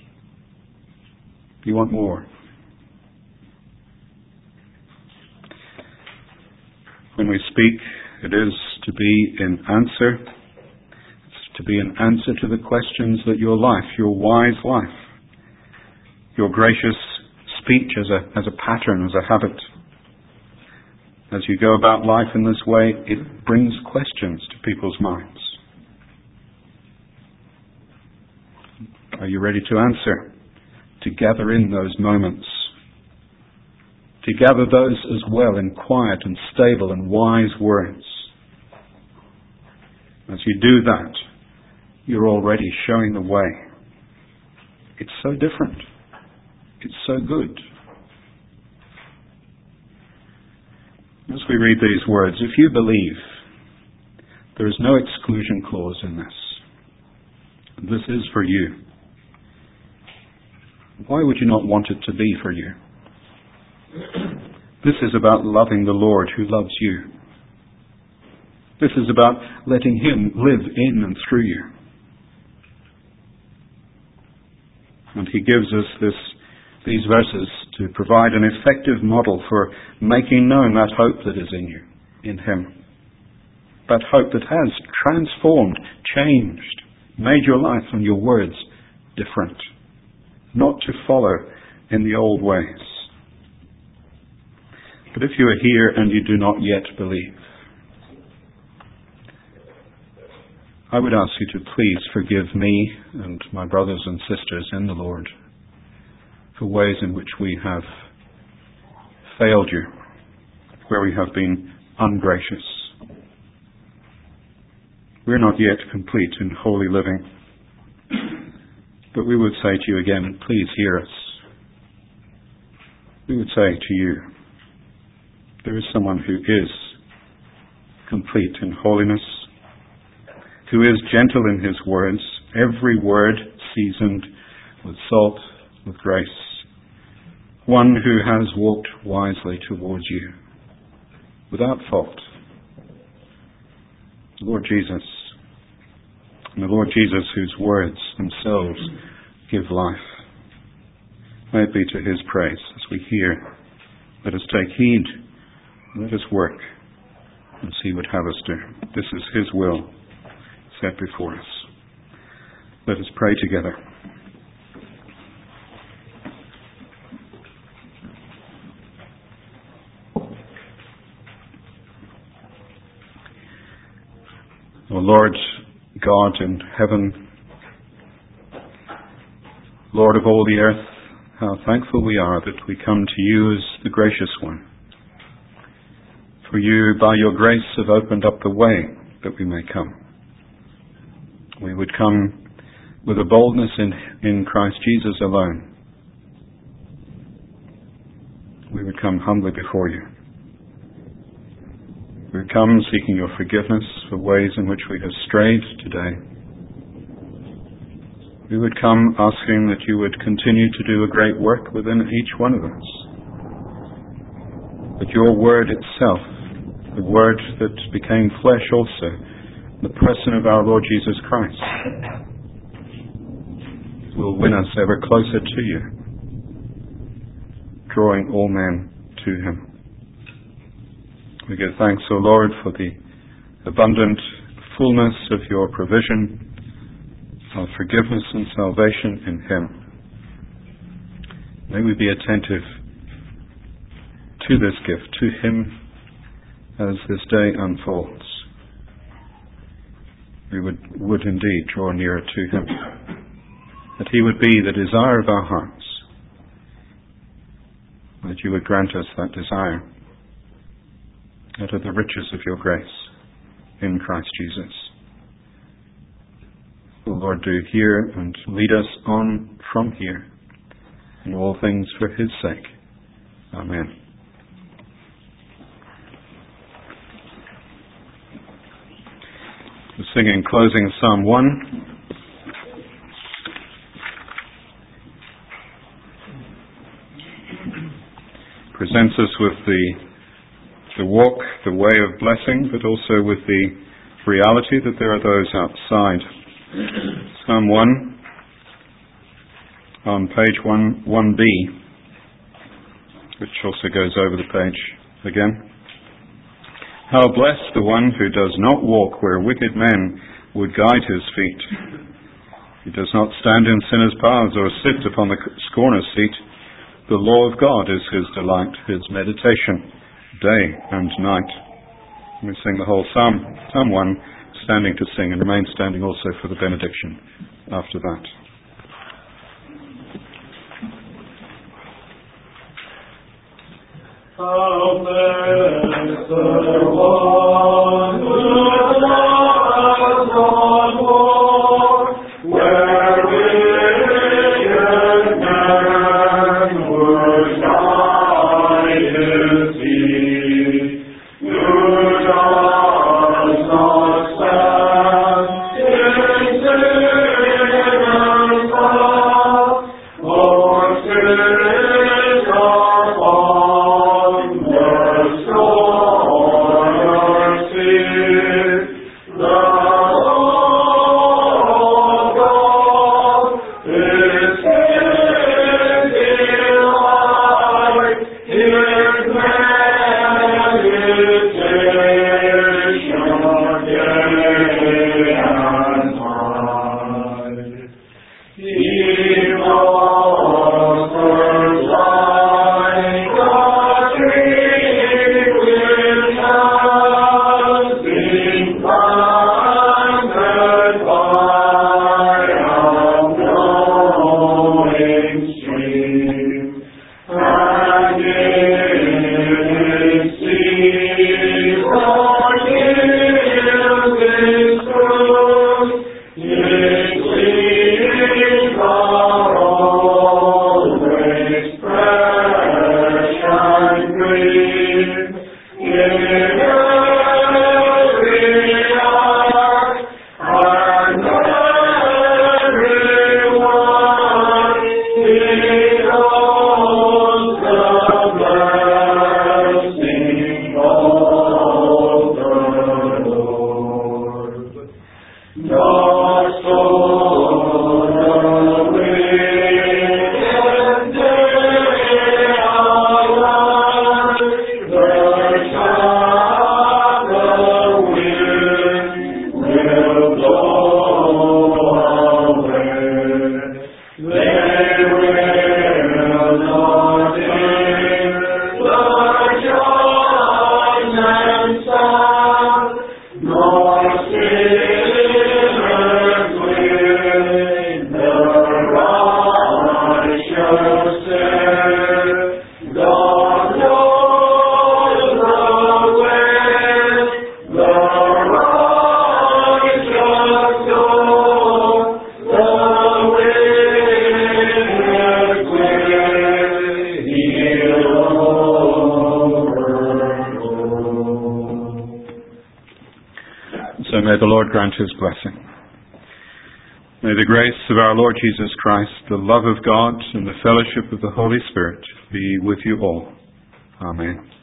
You want more. When we speak, it is to be in answer. It's to be an answer to the questions that your life, your wise life, your gracious speech as a pattern, as a habit. As you go about life in this way, it brings questions to people's minds. Are you ready to answer? To gather in those moments? To gather those as well in quiet and stable and wise words? As you do that, you're already showing the way. It's so different. It's so good. As we read these words, if you believe, there is no exclusion clause in this. This is for you. Why would you not want it to be for you? This is about loving the Lord who loves you. This is about letting Him live in and through you. And He gives us these verses to provide an effective model for making known that hope that is in you, in Him. That hope that has transformed, changed, made your life and your words different. Not to follow in the old ways. But if you are here and you do not yet believe, I would ask you to please forgive me and my brothers and sisters in the Lord for ways in which we have failed you, where we have been ungracious. We're not yet complete in holy living, but we would say to you again, please hear us. We would say to you, there is someone who is complete in holiness, who is gentle in his words, every word seasoned with salt, with grace, one who has walked wisely towards you, without fault. The Lord Jesus, and the Lord Jesus whose words themselves give life. May it be to His praise as we hear. Let us take heed, let us work, and see what He would have us do. This is His will set before us. Let us pray together. O Lord God in heaven, Lord of all the earth, how thankful we are that we come to you as the gracious one. For you, by your grace, have opened up the way that we may come. We would come with a boldness in Christ Jesus alone. We would come humbly before you. We would come seeking your forgiveness for ways in which we have strayed today. We would come asking that you would continue to do a great work within each one of us. That your word itself, the word that became flesh also, the person of our Lord Jesus Christ, will win us ever closer to you, drawing all men to Him. We give thanks, O Lord, for the abundant fullness of your provision of forgiveness and salvation in Him. May we be attentive to this gift, to Him, as this day unfolds. We would indeed draw nearer to Him, that He would be the desire of our hearts, that you would grant us that desire out of the riches of your grace in Christ Jesus. O Lord, do here and lead us on from here in all things for His sake. Amen. We're singing closing Psalm 1. Presents us with the walk, the way of blessing, but also with the reality that there are those outside. Psalm 1 on page 1b, which also goes over the page again. How blessed the one who does not walk where wicked men would guide his feet. He does not stand in sinners' paths or sit upon the scorner's seat. The law of God is his delight, his meditation, day and night. We sing the whole psalm, Psalm 1, standing to sing, and remain standing also for the benediction after that. How blessed the one who does not walk where wicked men would hide his feet, who does not stand in sinners' path, or sit upon the scorner's seat. The Lord God is his delight, his meditation day and night. He offers like a tree which has been planted by a flowing stream, and in its season yields its fruit. Its leaves are always fresh and green. In every act and every word, he knows the blessing of the Lord. Not so the wicked day alive, the shadow wind will blow away. They will not hear the chime and sound, nor sinners with the righteous say, God knows the way, the righteous go, the wicked way he'll overthrow. So may the Lord grant his blessing. May the grace of our Lord Jesus Christ, the love of God, and the fellowship of the Holy Spirit be with you all. Amen.